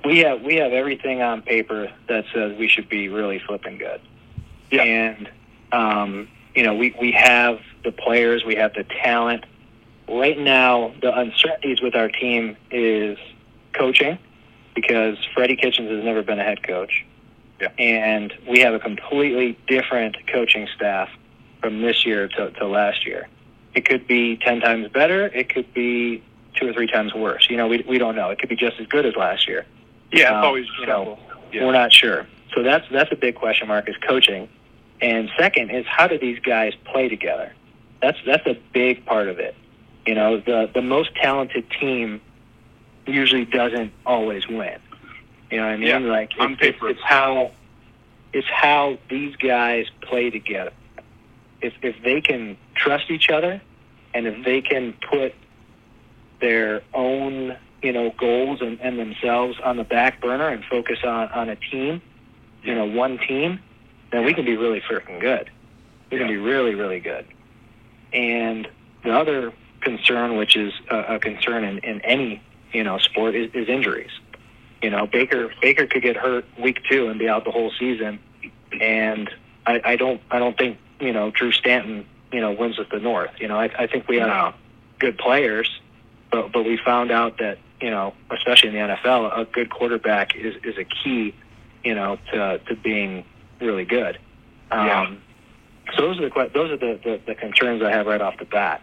we have everything on paper that says we should be really flipping good. Yeah. And we have the players, we have the talent. Right now, the uncertainties with our team is coaching, because Freddie Kitchens has never been a head coach. Yeah. And we have a completely different coaching staff from this year to last year. It could be 10 times better. It could be 2 or 3 times worse. We don't know. It could be just as good as last year. Yeah, it's always We're not sure. So that's a big question mark, is coaching. And second is, how do these guys play together? That's a big part of it. The most talented team usually doesn't always win. You know what I mean? Yeah, like on paper. It's how these guys play together. If they can trust each other, and if they can put their own goals and themselves on the back burner and focus on a team, one team, then we can be really freaking good. We can be really, really good. And the other concern, which is a concern in any sport, is injuries. Baker could get hurt week 2 and be out the whole season, and I don't think Drew Stanton wins with the North. I think we have good players, but we found out that especially in the NFL, a good quarterback is a key to being really good. So those are the concerns I have right off the bat.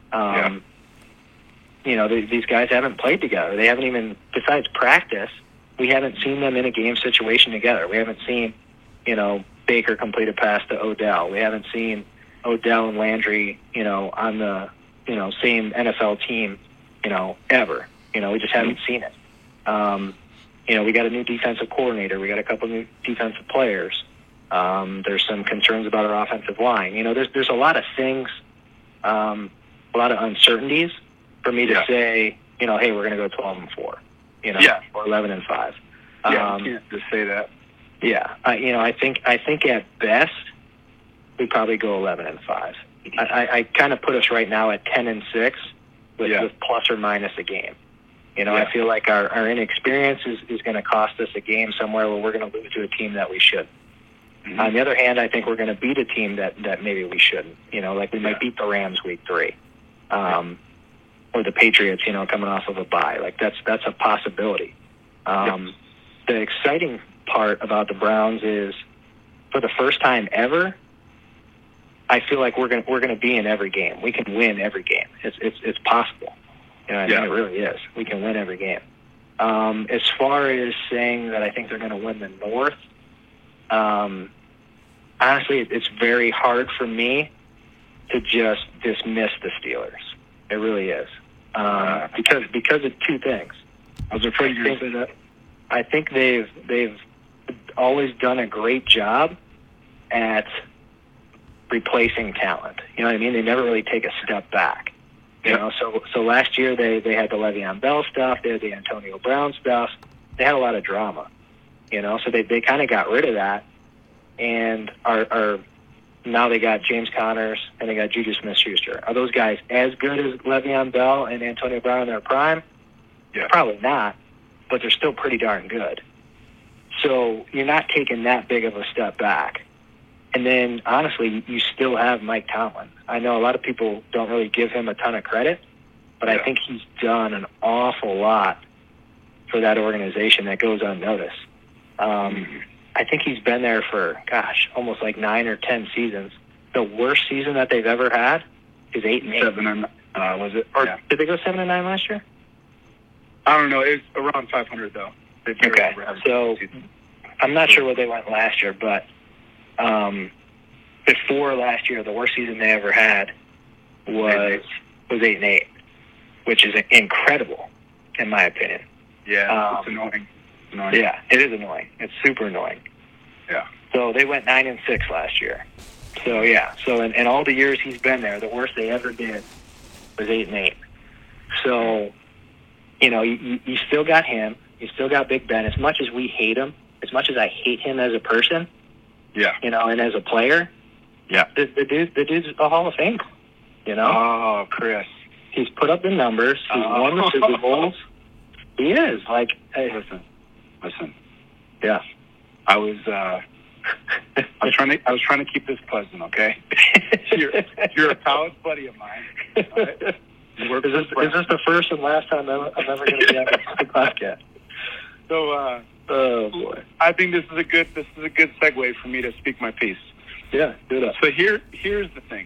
These guys haven't played together. They haven't even, besides practice, we haven't seen them in a game situation together. We haven't seen, Baker complete a pass to Odell. We haven't seen Odell and Landry, on the, same NFL team, ever. We just haven't seen it. We got a new defensive coordinator. We got a couple new defensive players. There's some concerns about our offensive line. There's a lot of things, a lot of uncertainties for me to say, hey, we're going to go 12-4, or 11-5. You can't just say that. Yeah, I think at best we probably go 11-5. I kind of put us right now at 10-6 with plus or minus a game. I feel like our inexperience is going to cost us a game somewhere where we're going to lose to a team that we shouldn't. Mm-hmm. On the other hand, I think we're going to beat a team that maybe we shouldn't. Like we might beat the Rams week 3, or the Patriots. Coming off of a bye. Like that's a possibility. The exciting part about the Browns is, for the first time ever, I feel like we're going to be in every game. We can win every game. It's possible. I mean, it really is. We can win every game. As far as saying that I think they're going to win the North, honestly, it's very hard for me to just dismiss the Steelers. It really is. Because of 2 things. I was afraid you were going to say that. I think they've always done a great job at replacing talent. You know what I mean? They never really take a step back. So last year they had the Le'Veon Bell stuff, they had the Antonio Brown stuff. They had a lot of drama. So they kind of got rid of that, and are now they got James Connors and they got Juju Smith-Schuster. Are those guys as good as Le'Veon Bell and Antonio Brown in their prime? Yeah. Probably not, but they're still pretty darn good. So you're not taking that big of a step back. And then, honestly, you still have Mike Tomlin. I know a lot of people don't really give him a ton of credit, but I think he's done an awful lot for that organization that goes unnoticed. I think he's been there for, almost like 9 or 10 seasons. The worst season that they've ever had is 8-8. 7 was it? Or did they go 7-9 last year? I don't know. It was around 500 though. Okay, so I'm not sure what they went last year, but before last year, the worst season they ever had was 8-8, which is incredible in my opinion. Yeah, it's annoying. Yeah, it is annoying. It's super annoying. Yeah. So they went 9-6 last year. So in all the years he's been there, the worst they ever did was 8-8. So, you still got him. You still got Big Ben. As much as we hate him, as much as I hate him as a person, and as a player, the dude's a Hall of Famer. Oh, Chris. He's put up the numbers. He's won the Super Bowls. He is. Listen. Listen, Yeah. I was trying to keep this pleasant, okay? You're a college buddy of mine. All right? Is this the first and last time I'm ever going to be on the podcast? So, oh boy, I think this is a good segue for me to speak my piece. yeah, do that. So here's the thing.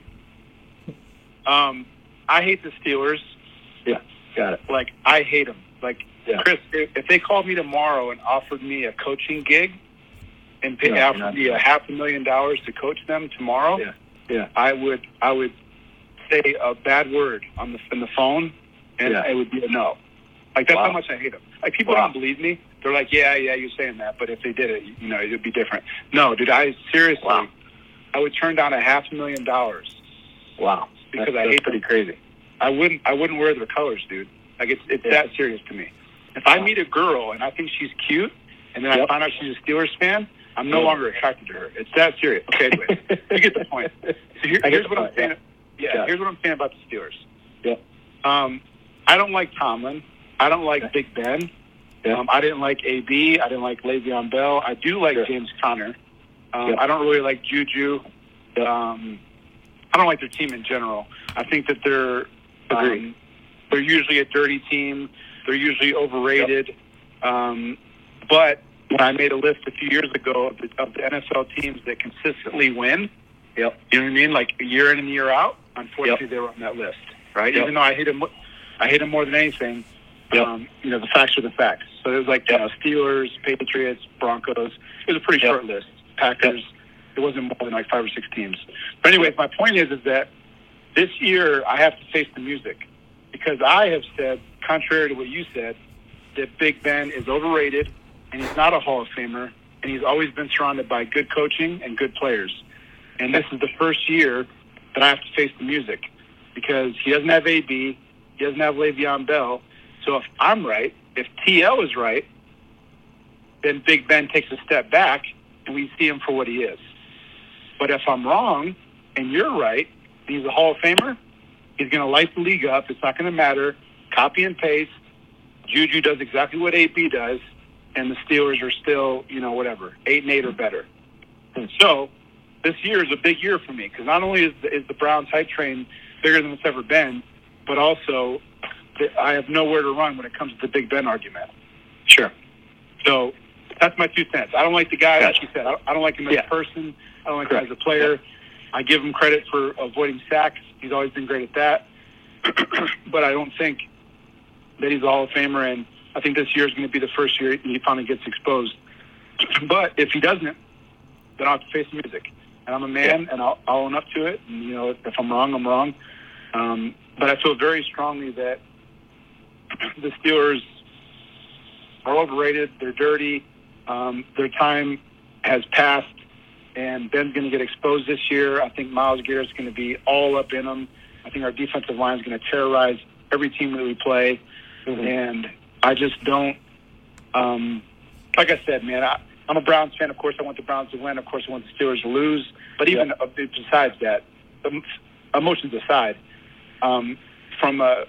I hate the Steelers. Yeah, got it. Like, I hate them. Like, Yeah. Chris, if they called me tomorrow and offered me a coaching gig and offered me $500,000 to coach them tomorrow, Yeah. I would say a bad word on the phone, and it would be a no. Like, that's how much I hate them. Like, people don't believe me. They're like, yeah, you're saying that, but if they did it, it would be different. No, dude, I seriously, I would turn down $500,000. Wow, because I hate pretty them. crazy. I wouldn't wear their colors, dude. Like, it's that serious to me. If I meet a girl and I think she's cute, and then I find out she's a Steelers fan, I'm no longer attracted to her. It's that serious. Okay, anyway, you get the point. So here's what I'm saying. Yeah, here's what I'm saying about the Steelers. Yeah. I don't like Tomlin. I don't like Big Ben. Yeah. I didn't like AB. I didn't like Le'Veon Bell. I do like James Conner. I don't really like Juju. I don't like their team in general. I think that they're usually a dirty team. They're usually overrated. But when I made a list a few years ago of the NFL teams that consistently win, you know what I mean, like year in and year out, unfortunately they were on that list, right? Even though I hate them more than anything. The facts are the facts. So it was like Steelers, Patriots, Broncos. It was a pretty short list. Packers. It wasn't more than like 5 or 6 teams. But anyways, my point is that this year I have to face the music because I have said, contrary to what you said, that Big Ben is overrated and he's not a Hall of Famer and he's always been surrounded by good coaching and good players. And this is the first year that I have to face the music because he doesn't have AB, he doesn't have Le'Veon Bell. So if I'm right, if TL is right, then Big Ben takes a step back and we see him for what he is. But if I'm wrong and you're right, he's a Hall of Famer, he's going to light the league up. It's not going to matter. Copy and paste. Juju does exactly what AB does, and the Steelers are still, 8-8 or better. And so this year is a big year for me because not only is the Browns hype train bigger than it's ever been, but also I have nowhere to run when it comes to the Big Ben argument. Sure. So that's my 2 cents. I don't like the guy, like you said. I don't like him as a person. I don't like him as a player. I give him credit for avoiding sacks. He's always been great at that. But I don't think that he's a Hall of Famer, and I think this year is going to be the first year he finally gets exposed. But if he doesn't, then I'll have to face the music. And I'm a man, and I'll own up to it. And, if I'm wrong, I'm wrong. But I feel very strongly that the Steelers are overrated. They're dirty. Their time has passed, and Ben's going to get exposed this year. I think Myles Garrett's going to be all up in them. I think our defensive line is going to terrorize every team that we play. Mm-hmm. And I just don't like I said, man, I'm a Browns fan. Of course, I want the Browns to win. Of course, I want the Steelers to lose. But even besides that, emotions aside, from a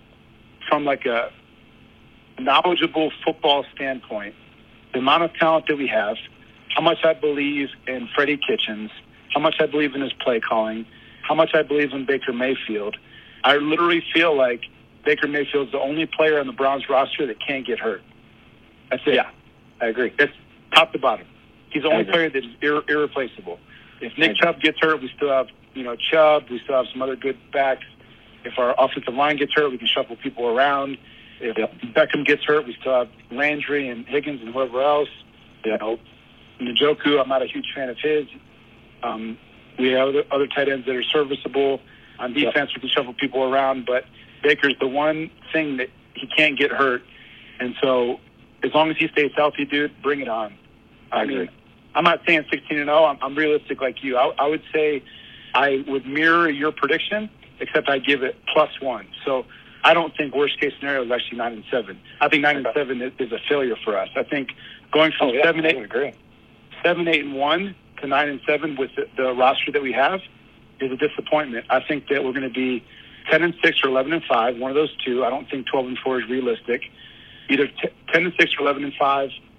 knowledgeable football standpoint, the amount of talent that we have, how much I believe in Freddie Kitchens, how much I believe in his play calling, how much I believe in Baker Mayfield, I literally feel like Baker Mayfield's the only player on the Browns roster that can't get hurt. That's it. Yeah, I agree. That's top to bottom. He's the only player that is irreplaceable. If Nick Chubb gets hurt, we still have, Chubb. We still have some other good backs. If our offensive line gets hurt, we can shuffle people around. If Beckham gets hurt, we still have Landry and Higgins and whoever else. Njoku, I'm not a huge fan of his. We have other tight ends that are serviceable. On defense, we can shuffle people around. But Baker's the one thing that he can't get hurt. And so as long as he stays healthy, dude, bring it on. I mean, I'm not saying 16-0. I'm realistic like you. I would say I would mirror your prediction, except I give it +1. So I don't think worst case scenario is actually 9-7. I think 9-7 is a failure for us. I think going from 7-8-1 to 9-7 with the roster that we have is a disappointment. I think that we're going to be 10-6 or 11-5, one of those two. I don't think 12-4 is realistic. Either 10-6 or 11-5,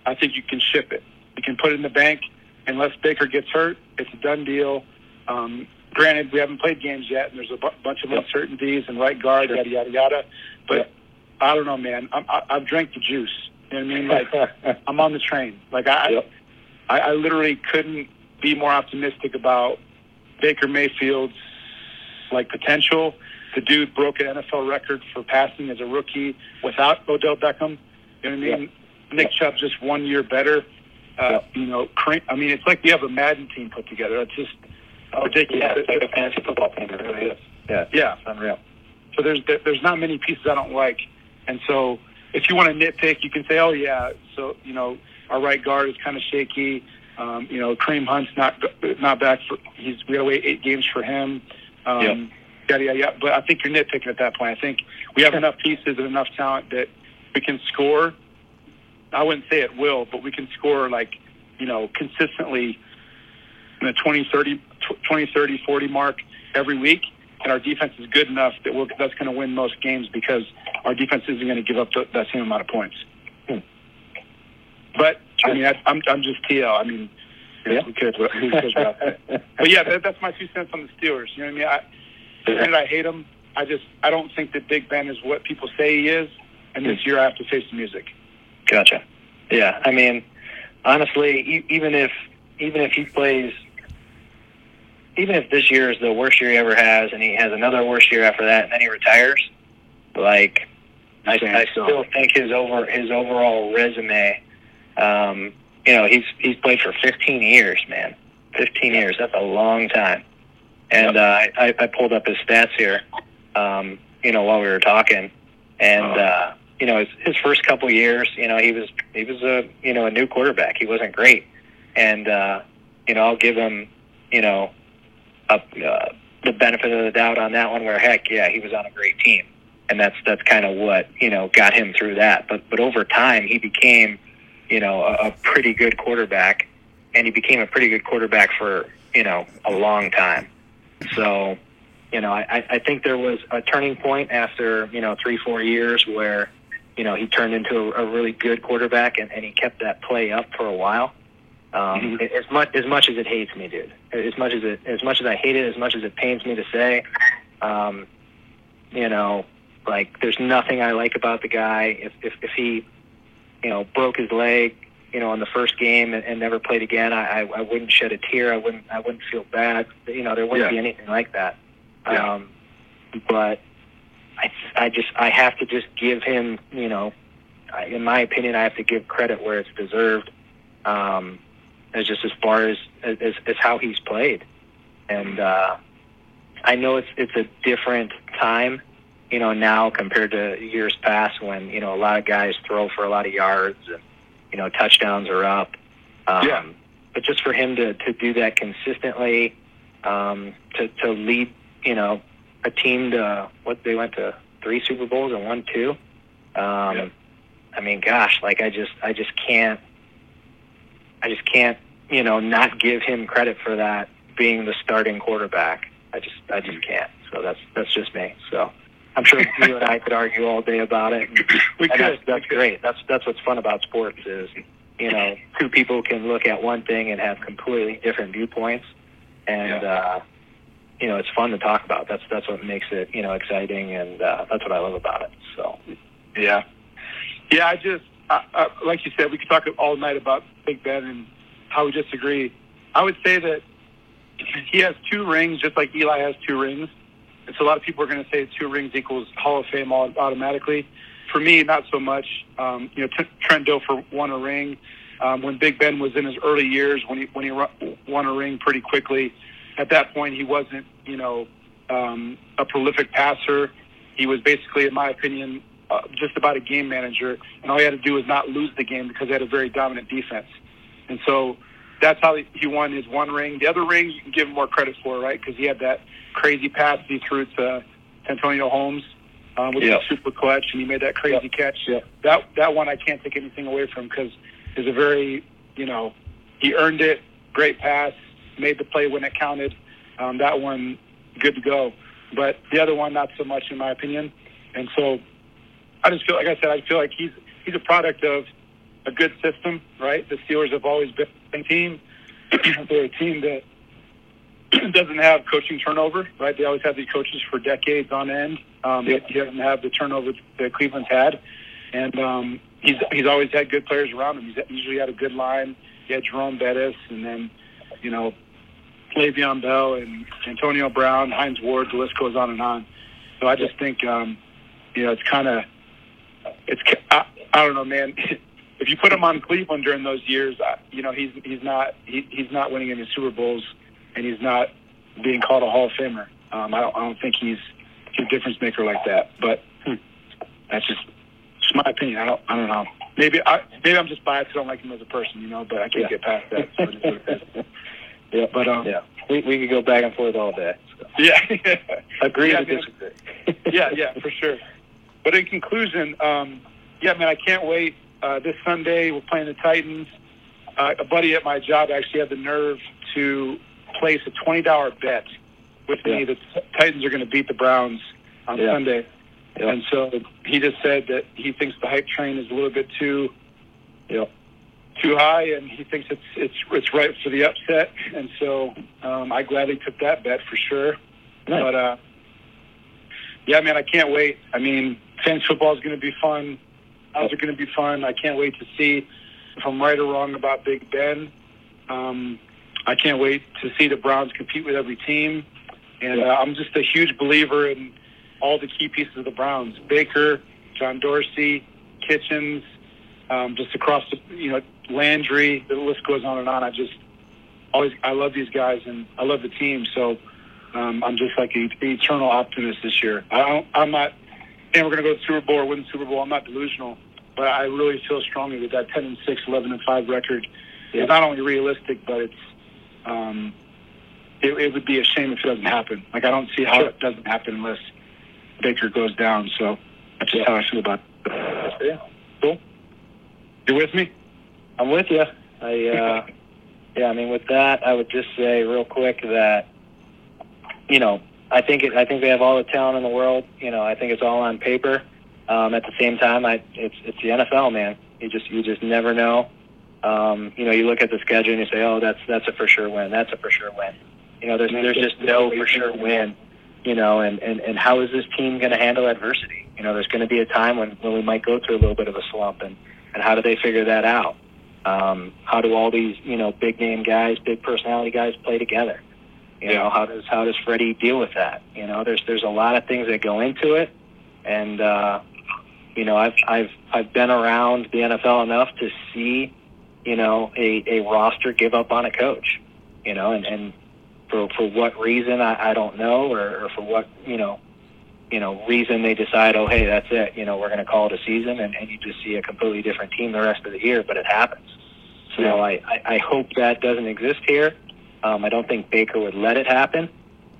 I think you can ship it. You can put it in the bank. Unless Baker gets hurt, it's a done deal. Granted, we haven't played games yet, and there's a bunch of uncertainties and right guard, yada, yada, yada. But I don't know, man. I've drank the juice. You know what I mean? Like, I'm on the train. Like, I literally couldn't be more optimistic about Baker Mayfield's, like, potential. The dude broke an NFL record for passing as a rookie without Odell Beckham. You know what I mean? Nick Chubb just 1 year better. You know, I mean, it's like we have a Madden team put together. It's just ridiculous. Yeah, it's like a fantasy football team. It really is. Yeah. It's unreal. So there's not many pieces I don't like. And so if you want to nitpick, you can say, oh, yeah, so, you know, our right guard is kind of shaky. You know, Kareem Hunt's not back. We got to wait 8 games for him. Yada, yada, yada. But I think you're nitpicking at that point. I think we have enough pieces and enough talent that we can score. I wouldn't say it will, but we can score, like, you know, consistently in the 20, 30, 40 mark every week. And our defense is good enough that that's going to win most games because our defense isn't going to give up that same amount of points. But, I mean, I'm just TL. I mean, who cares about that? But, yeah, that's my 2 cents on the Steelers. You know what I mean? I hate them. I don't think that Big Ben is what people say he is. And this year I have to face the music. Gotcha. Yeah, I mean, honestly, even if he plays, even if this year is the worst year he ever has, and he has another worst year after that, and then he retires, like, I still think his overall resume, you know, he's played for 15 years, man. 15 years. That's a long time. And I pulled up his stats here, you know, while we were talking, and. You know, his first couple years, you know, he was a new quarterback. He wasn't great, and you know, I'll give him, you know, the benefit of the doubt on that one. Where heck, yeah, he was on a great team, and that's kind of what, you know, got him through that. But over time, he became, you know, a pretty good quarterback, and he became a pretty good quarterback for, you know, a long time. So, you know, I think there was a turning point after, you know, 3-4 years where, you know, he turned into a really good quarterback, and he kept that play up for a while. As much as it hates me, dude. As much as I hate it, as much as it pains me to say, you know, like, there's nothing I like about the guy. If he, you know, broke his leg, you know, in the first game and never played again, I wouldn't shed a tear. I wouldn't feel bad. You know, there wouldn't be anything like that. But I have to just give him, you know, in my opinion, I have to give credit where it's deserved. As far as how he's played, and I know it's a different time, you know, now compared to years past when, you know, a lot of guys throw for a lot of yards and, you know, touchdowns are up. But just for him to do that consistently, to lead, you know, a team to they went to 3 Super Bowls and won 2. I mean, gosh, like, I just can't, you know, not give him credit for that being the starting quarterback. I just can't. So that's just me. So I'm sure you and I could argue all day about it. That's great. That's what's fun about sports is, you know, 2 people can look at one thing and have completely different viewpoints, and you know, it's fun to talk about. That's what makes it, you know, exciting, and that's what I love about it. So yeah. I just like you said, we could talk all night about Big Ben and how we disagree. I would say that he has 2 rings, just like Eli has 2 rings. And so a lot of people are going to say 2 rings equals Hall of Fame automatically. For me, not so much. You know, Trent Dilfer won a ring when Big Ben was in his early years. When he won a ring pretty quickly. At that point, he wasn't, you know, a prolific passer. He was basically, in my opinion, just about a game manager, and all he had to do was not lose the game because he had a very dominant defense. And so that's how he won his 1 ring. The other ring you can give him more credit for, right? Because he had that crazy pass he threw to Antonio Holmes, which was super clutch, and he made that crazy catch. That one I can't take anything away from because it's a very, you know, he earned it. Great pass, made the play when it counted. That one, good to go. But the other one, not so much in my opinion. And so I just feel, like I said, I feel like he's a product of a good system, right? The Steelers have always been a team. They're a team that doesn't have coaching turnover, right? They always have these coaches for decades on end. He doesn't have the turnover that Cleveland's had. And he's always had good players around him. He's usually had a good line. He had Jerome Bettis, and then, you know, Le'Veon Bell and Antonio Brown, Hines Ward, the list goes on and on. So I just think, you know, it's kind of, I don't know, man. If you put him on Cleveland during those years, you know, he's not winning any Super Bowls, and he's not being called a Hall of Famer. I don't think he's a difference maker like that. But that's just my opinion. I don't know. Maybe I'm just biased. I don't like him as a person, you know. But I can't get past that. So it is what it is. Yeah, but we could go back and forth all day. So. Yeah, agree to disagree. yeah, for sure. But in conclusion, yeah, man, I can't wait. This Sunday we're playing the Titans. A buddy at my job actually had the nerve to place a $20 bet with me that the Titans are going to beat the Browns on Sunday. Yeah. And so he just said that he thinks the hype train is a little bit too high, and he thinks it's ripe for the upset. And so I gladly took that bet for sure. Nice. But yeah, man, I can't wait. I mean, fantasy football is going to be fun. Odds are going to be fun. I can't wait to see if I'm right or wrong about Big Ben. I can't wait to see the Browns compete with every team. And I'm just a huge believer in all the key pieces of the Browns. Baker, John Dorsey, Kitchens, just across the, you know, Landry, the list goes on and on. I love these guys, and I love the team. So I'm just like an eternal optimist this year. I'm not saying we're going to go to the Super Bowl or win the Super Bowl. I'm not delusional, but I really feel strongly that 10-6, 11-5 record is not only realistic, but it's it would be a shame if it doesn't happen. Like, I don't see how it doesn't happen unless Baker goes down. So that's just how I feel about it. Yeah. Cool. You with me? I'm with you. I mean, with that, I would just say real quick that, you know, I think they have all the talent in the world. You know, I think it's all on paper. At the same time, it's the NFL, man. You just never know. You know, you look at the schedule and you say, oh, that's a for sure win. That's a for sure win. You know, there's just no for sure win. You know, and how is this team going to handle adversity? You know, there's going to be a time when we might go through a little bit of a slump, and how do they figure that out? How do all these, you know, big name guys, big personality guys play together? You know, how does Freddie deal with that? You know, there's a lot of things that go into it, and you know, I've been around the NFL enough to see, you know, a roster give up on a coach. You know, and for what reason I don't know, or for what you know reason they decide, oh hey, that's it. You know, we're going to call it a season, and you just see a completely different team the rest of the year. But it happens. So I hope that doesn't exist here. I don't think Baker would let it happen.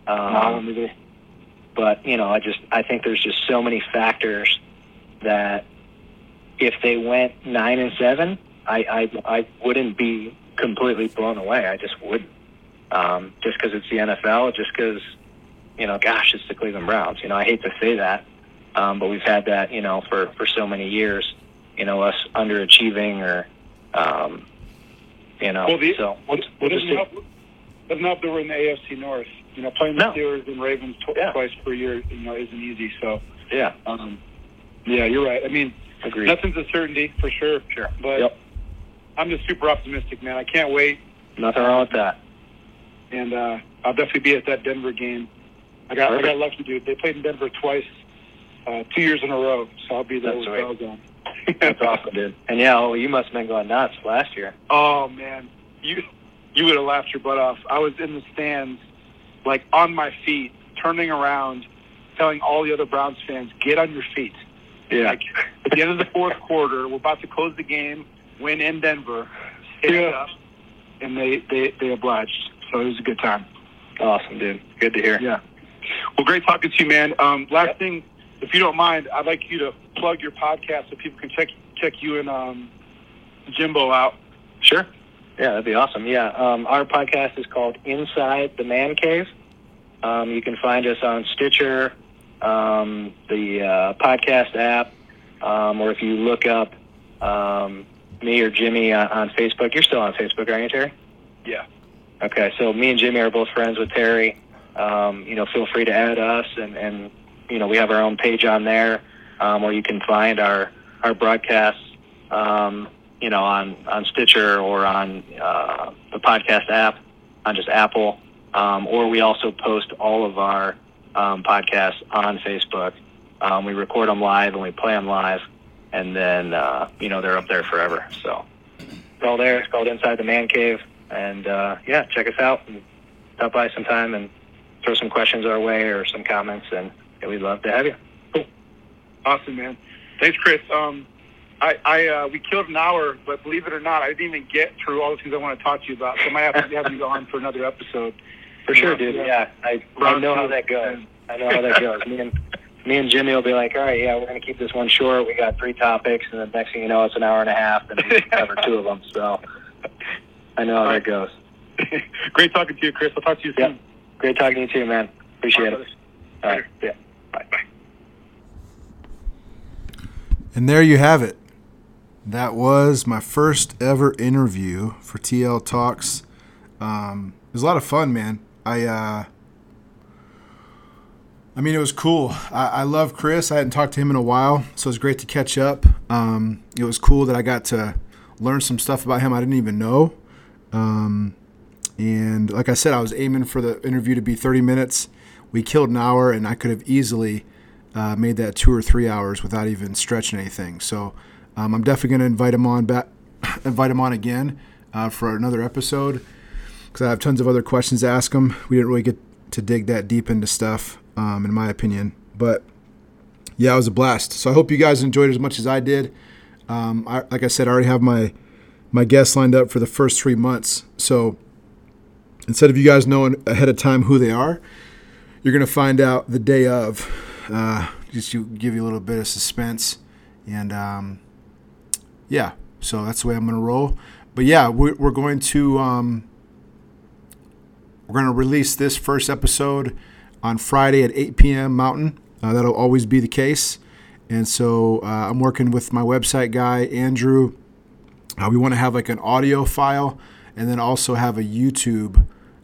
But, you know, I think there's just so many factors that if they went 9-7, I wouldn't be completely blown away. I just wouldn't. Just because it's the NFL, just because, you know, gosh, it's the Cleveland Browns. You know, I hate to say that, but we've had that, you know, for so many years, you know, us underachieving or, you know. Well, doesn't help that we're in the AFC North. You know, playing the Steelers and Ravens twice per year, you know, isn't easy. So yeah, you're right. I mean, nothing's a certainty for sure. Sure, but I'm just super optimistic, man. I can't wait. Nothing wrong with that. And I'll definitely be at that Denver game. I got lucky, dude. They played in Denver twice, 2 years in a row. So I'll be there with bells on. That's awesome, dude. And you must have been going nuts last year. Oh man, you would have laughed your butt off. I was in the stands, like on my feet, turning around, telling all the other Browns fans, "Get on your feet." Yeah. Like, at the end of the fourth quarter, we're about to close the game, win in Denver, stand up, and they obliged. So it was a good time. Awesome, dude. Good to hear. Yeah. Well, great talking to you, man. Last thing, if you don't mind, I'd like you to plug your podcast so people can check you and Jimbo out. Sure. Yeah, that'd be awesome. Yeah, our podcast is called Inside the Man Cave. You can find us on Stitcher, the podcast app, or if you look up me or Jimmy on Facebook. You're still on Facebook, aren't you, Terry? Yeah. Okay, so me and Jimmy are both friends with Terry. Feel free to add us, and we have our own page on there where you can find our broadcasts, on Stitcher or on the podcast app, on just Apple, or we also post all of our podcasts on Facebook. We record them live and we play them live, and then they're up there forever. So it's all there. It's called Inside the Man Cave, and check us out and stop by sometime and throw some questions our way or some comments, and we'd love to have you. Cool. Awesome, man. Thanks, Chris. We killed an hour, but believe it or not, I didn't even get through all the things I want to talk to you about. So I might have to have you on for another episode. For sure, dude. Yeah, I know how that goes. Me and Jimmy will be like, all right, we're going to keep this one short. We got 3 topics, and the next thing you know, it's an hour and a half, and we cover 2 of them. So I know how that goes. Great talking to you, Chris. I'll talk to you soon. Yep. Great talking to you too, man. Appreciate it. All right. Yeah. Bye. And there you have it. That was my first ever interview for TL Talks. It was a lot of fun, man. It was cool. I love Chris. I hadn't talked to him in a while, so it was great to catch up. It was cool that I got to learn some stuff about him I didn't even know. And like I said, I was aiming for the interview to be 30 minutes. We killed an hour, and I could have easily made that 2 or 3 hours without even stretching anything. So I'm definitely going to invite him on again for another episode, because I have tons of other questions to ask him. We didn't really get to dig that deep into stuff, in my opinion. But yeah, it was a blast. So I hope you guys enjoyed it as much as I did. Like I said, I already have my guests lined up for the first 3 months. So instead of you guys knowing ahead of time who they are, you're going to find out the day of, just to give you a little bit of suspense. And so that's the way I'm going to roll. But yeah, we're going to release this first episode on Friday at 8 p.m. Mountain. That'll always be the case. And so I'm working with my website guy, Andrew. We want to have like an audio file, and then also have a YouTube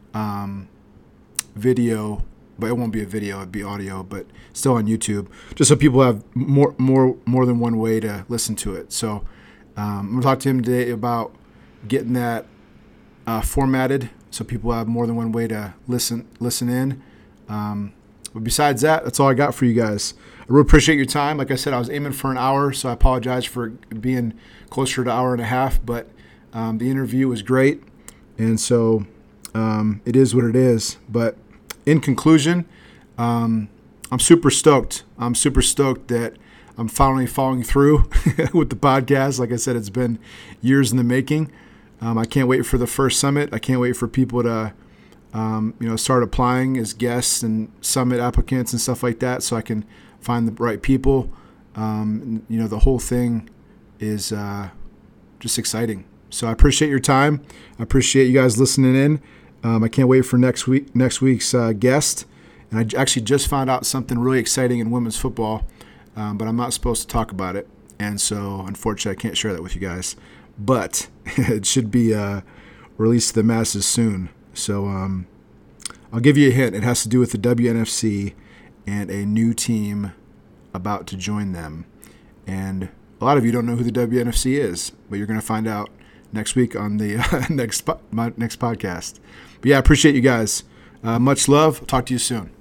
video, but it won't be a video, it'd be audio, but still on YouTube, just so people have more than one way to listen to it. So I'm going to talk to him today about getting that formatted so people have more than one way to listen in. But besides that, that's all I got for you guys. I really appreciate your time. Like I said, I was aiming for an hour, so I apologize for being closer to an hour and a half, but the interview was great, and so it is what it is. But in conclusion, I'm super stoked. I'm super stoked that I'm finally following through with the podcast. Like I said, it's been years in the making. I can't wait for the first summit. I can't wait for people to start applying as guests and summit applicants and stuff like that, so I can find the right people. The whole thing is just exciting. So I appreciate your time. I appreciate you guys listening in. I can't wait for next week's guest. And I actually just found out something really exciting in women's football, but I'm not supposed to talk about it. And so, unfortunately, I can't share that with you guys. But it should be released to the masses soon. So I'll give you a hint. It has to do with the WNFC and a new team about to join them. And a lot of you don't know who the WNFC is, but you're going to find out next week on the next podcast. But yeah, I appreciate you guys. Much love. I'll talk to you soon.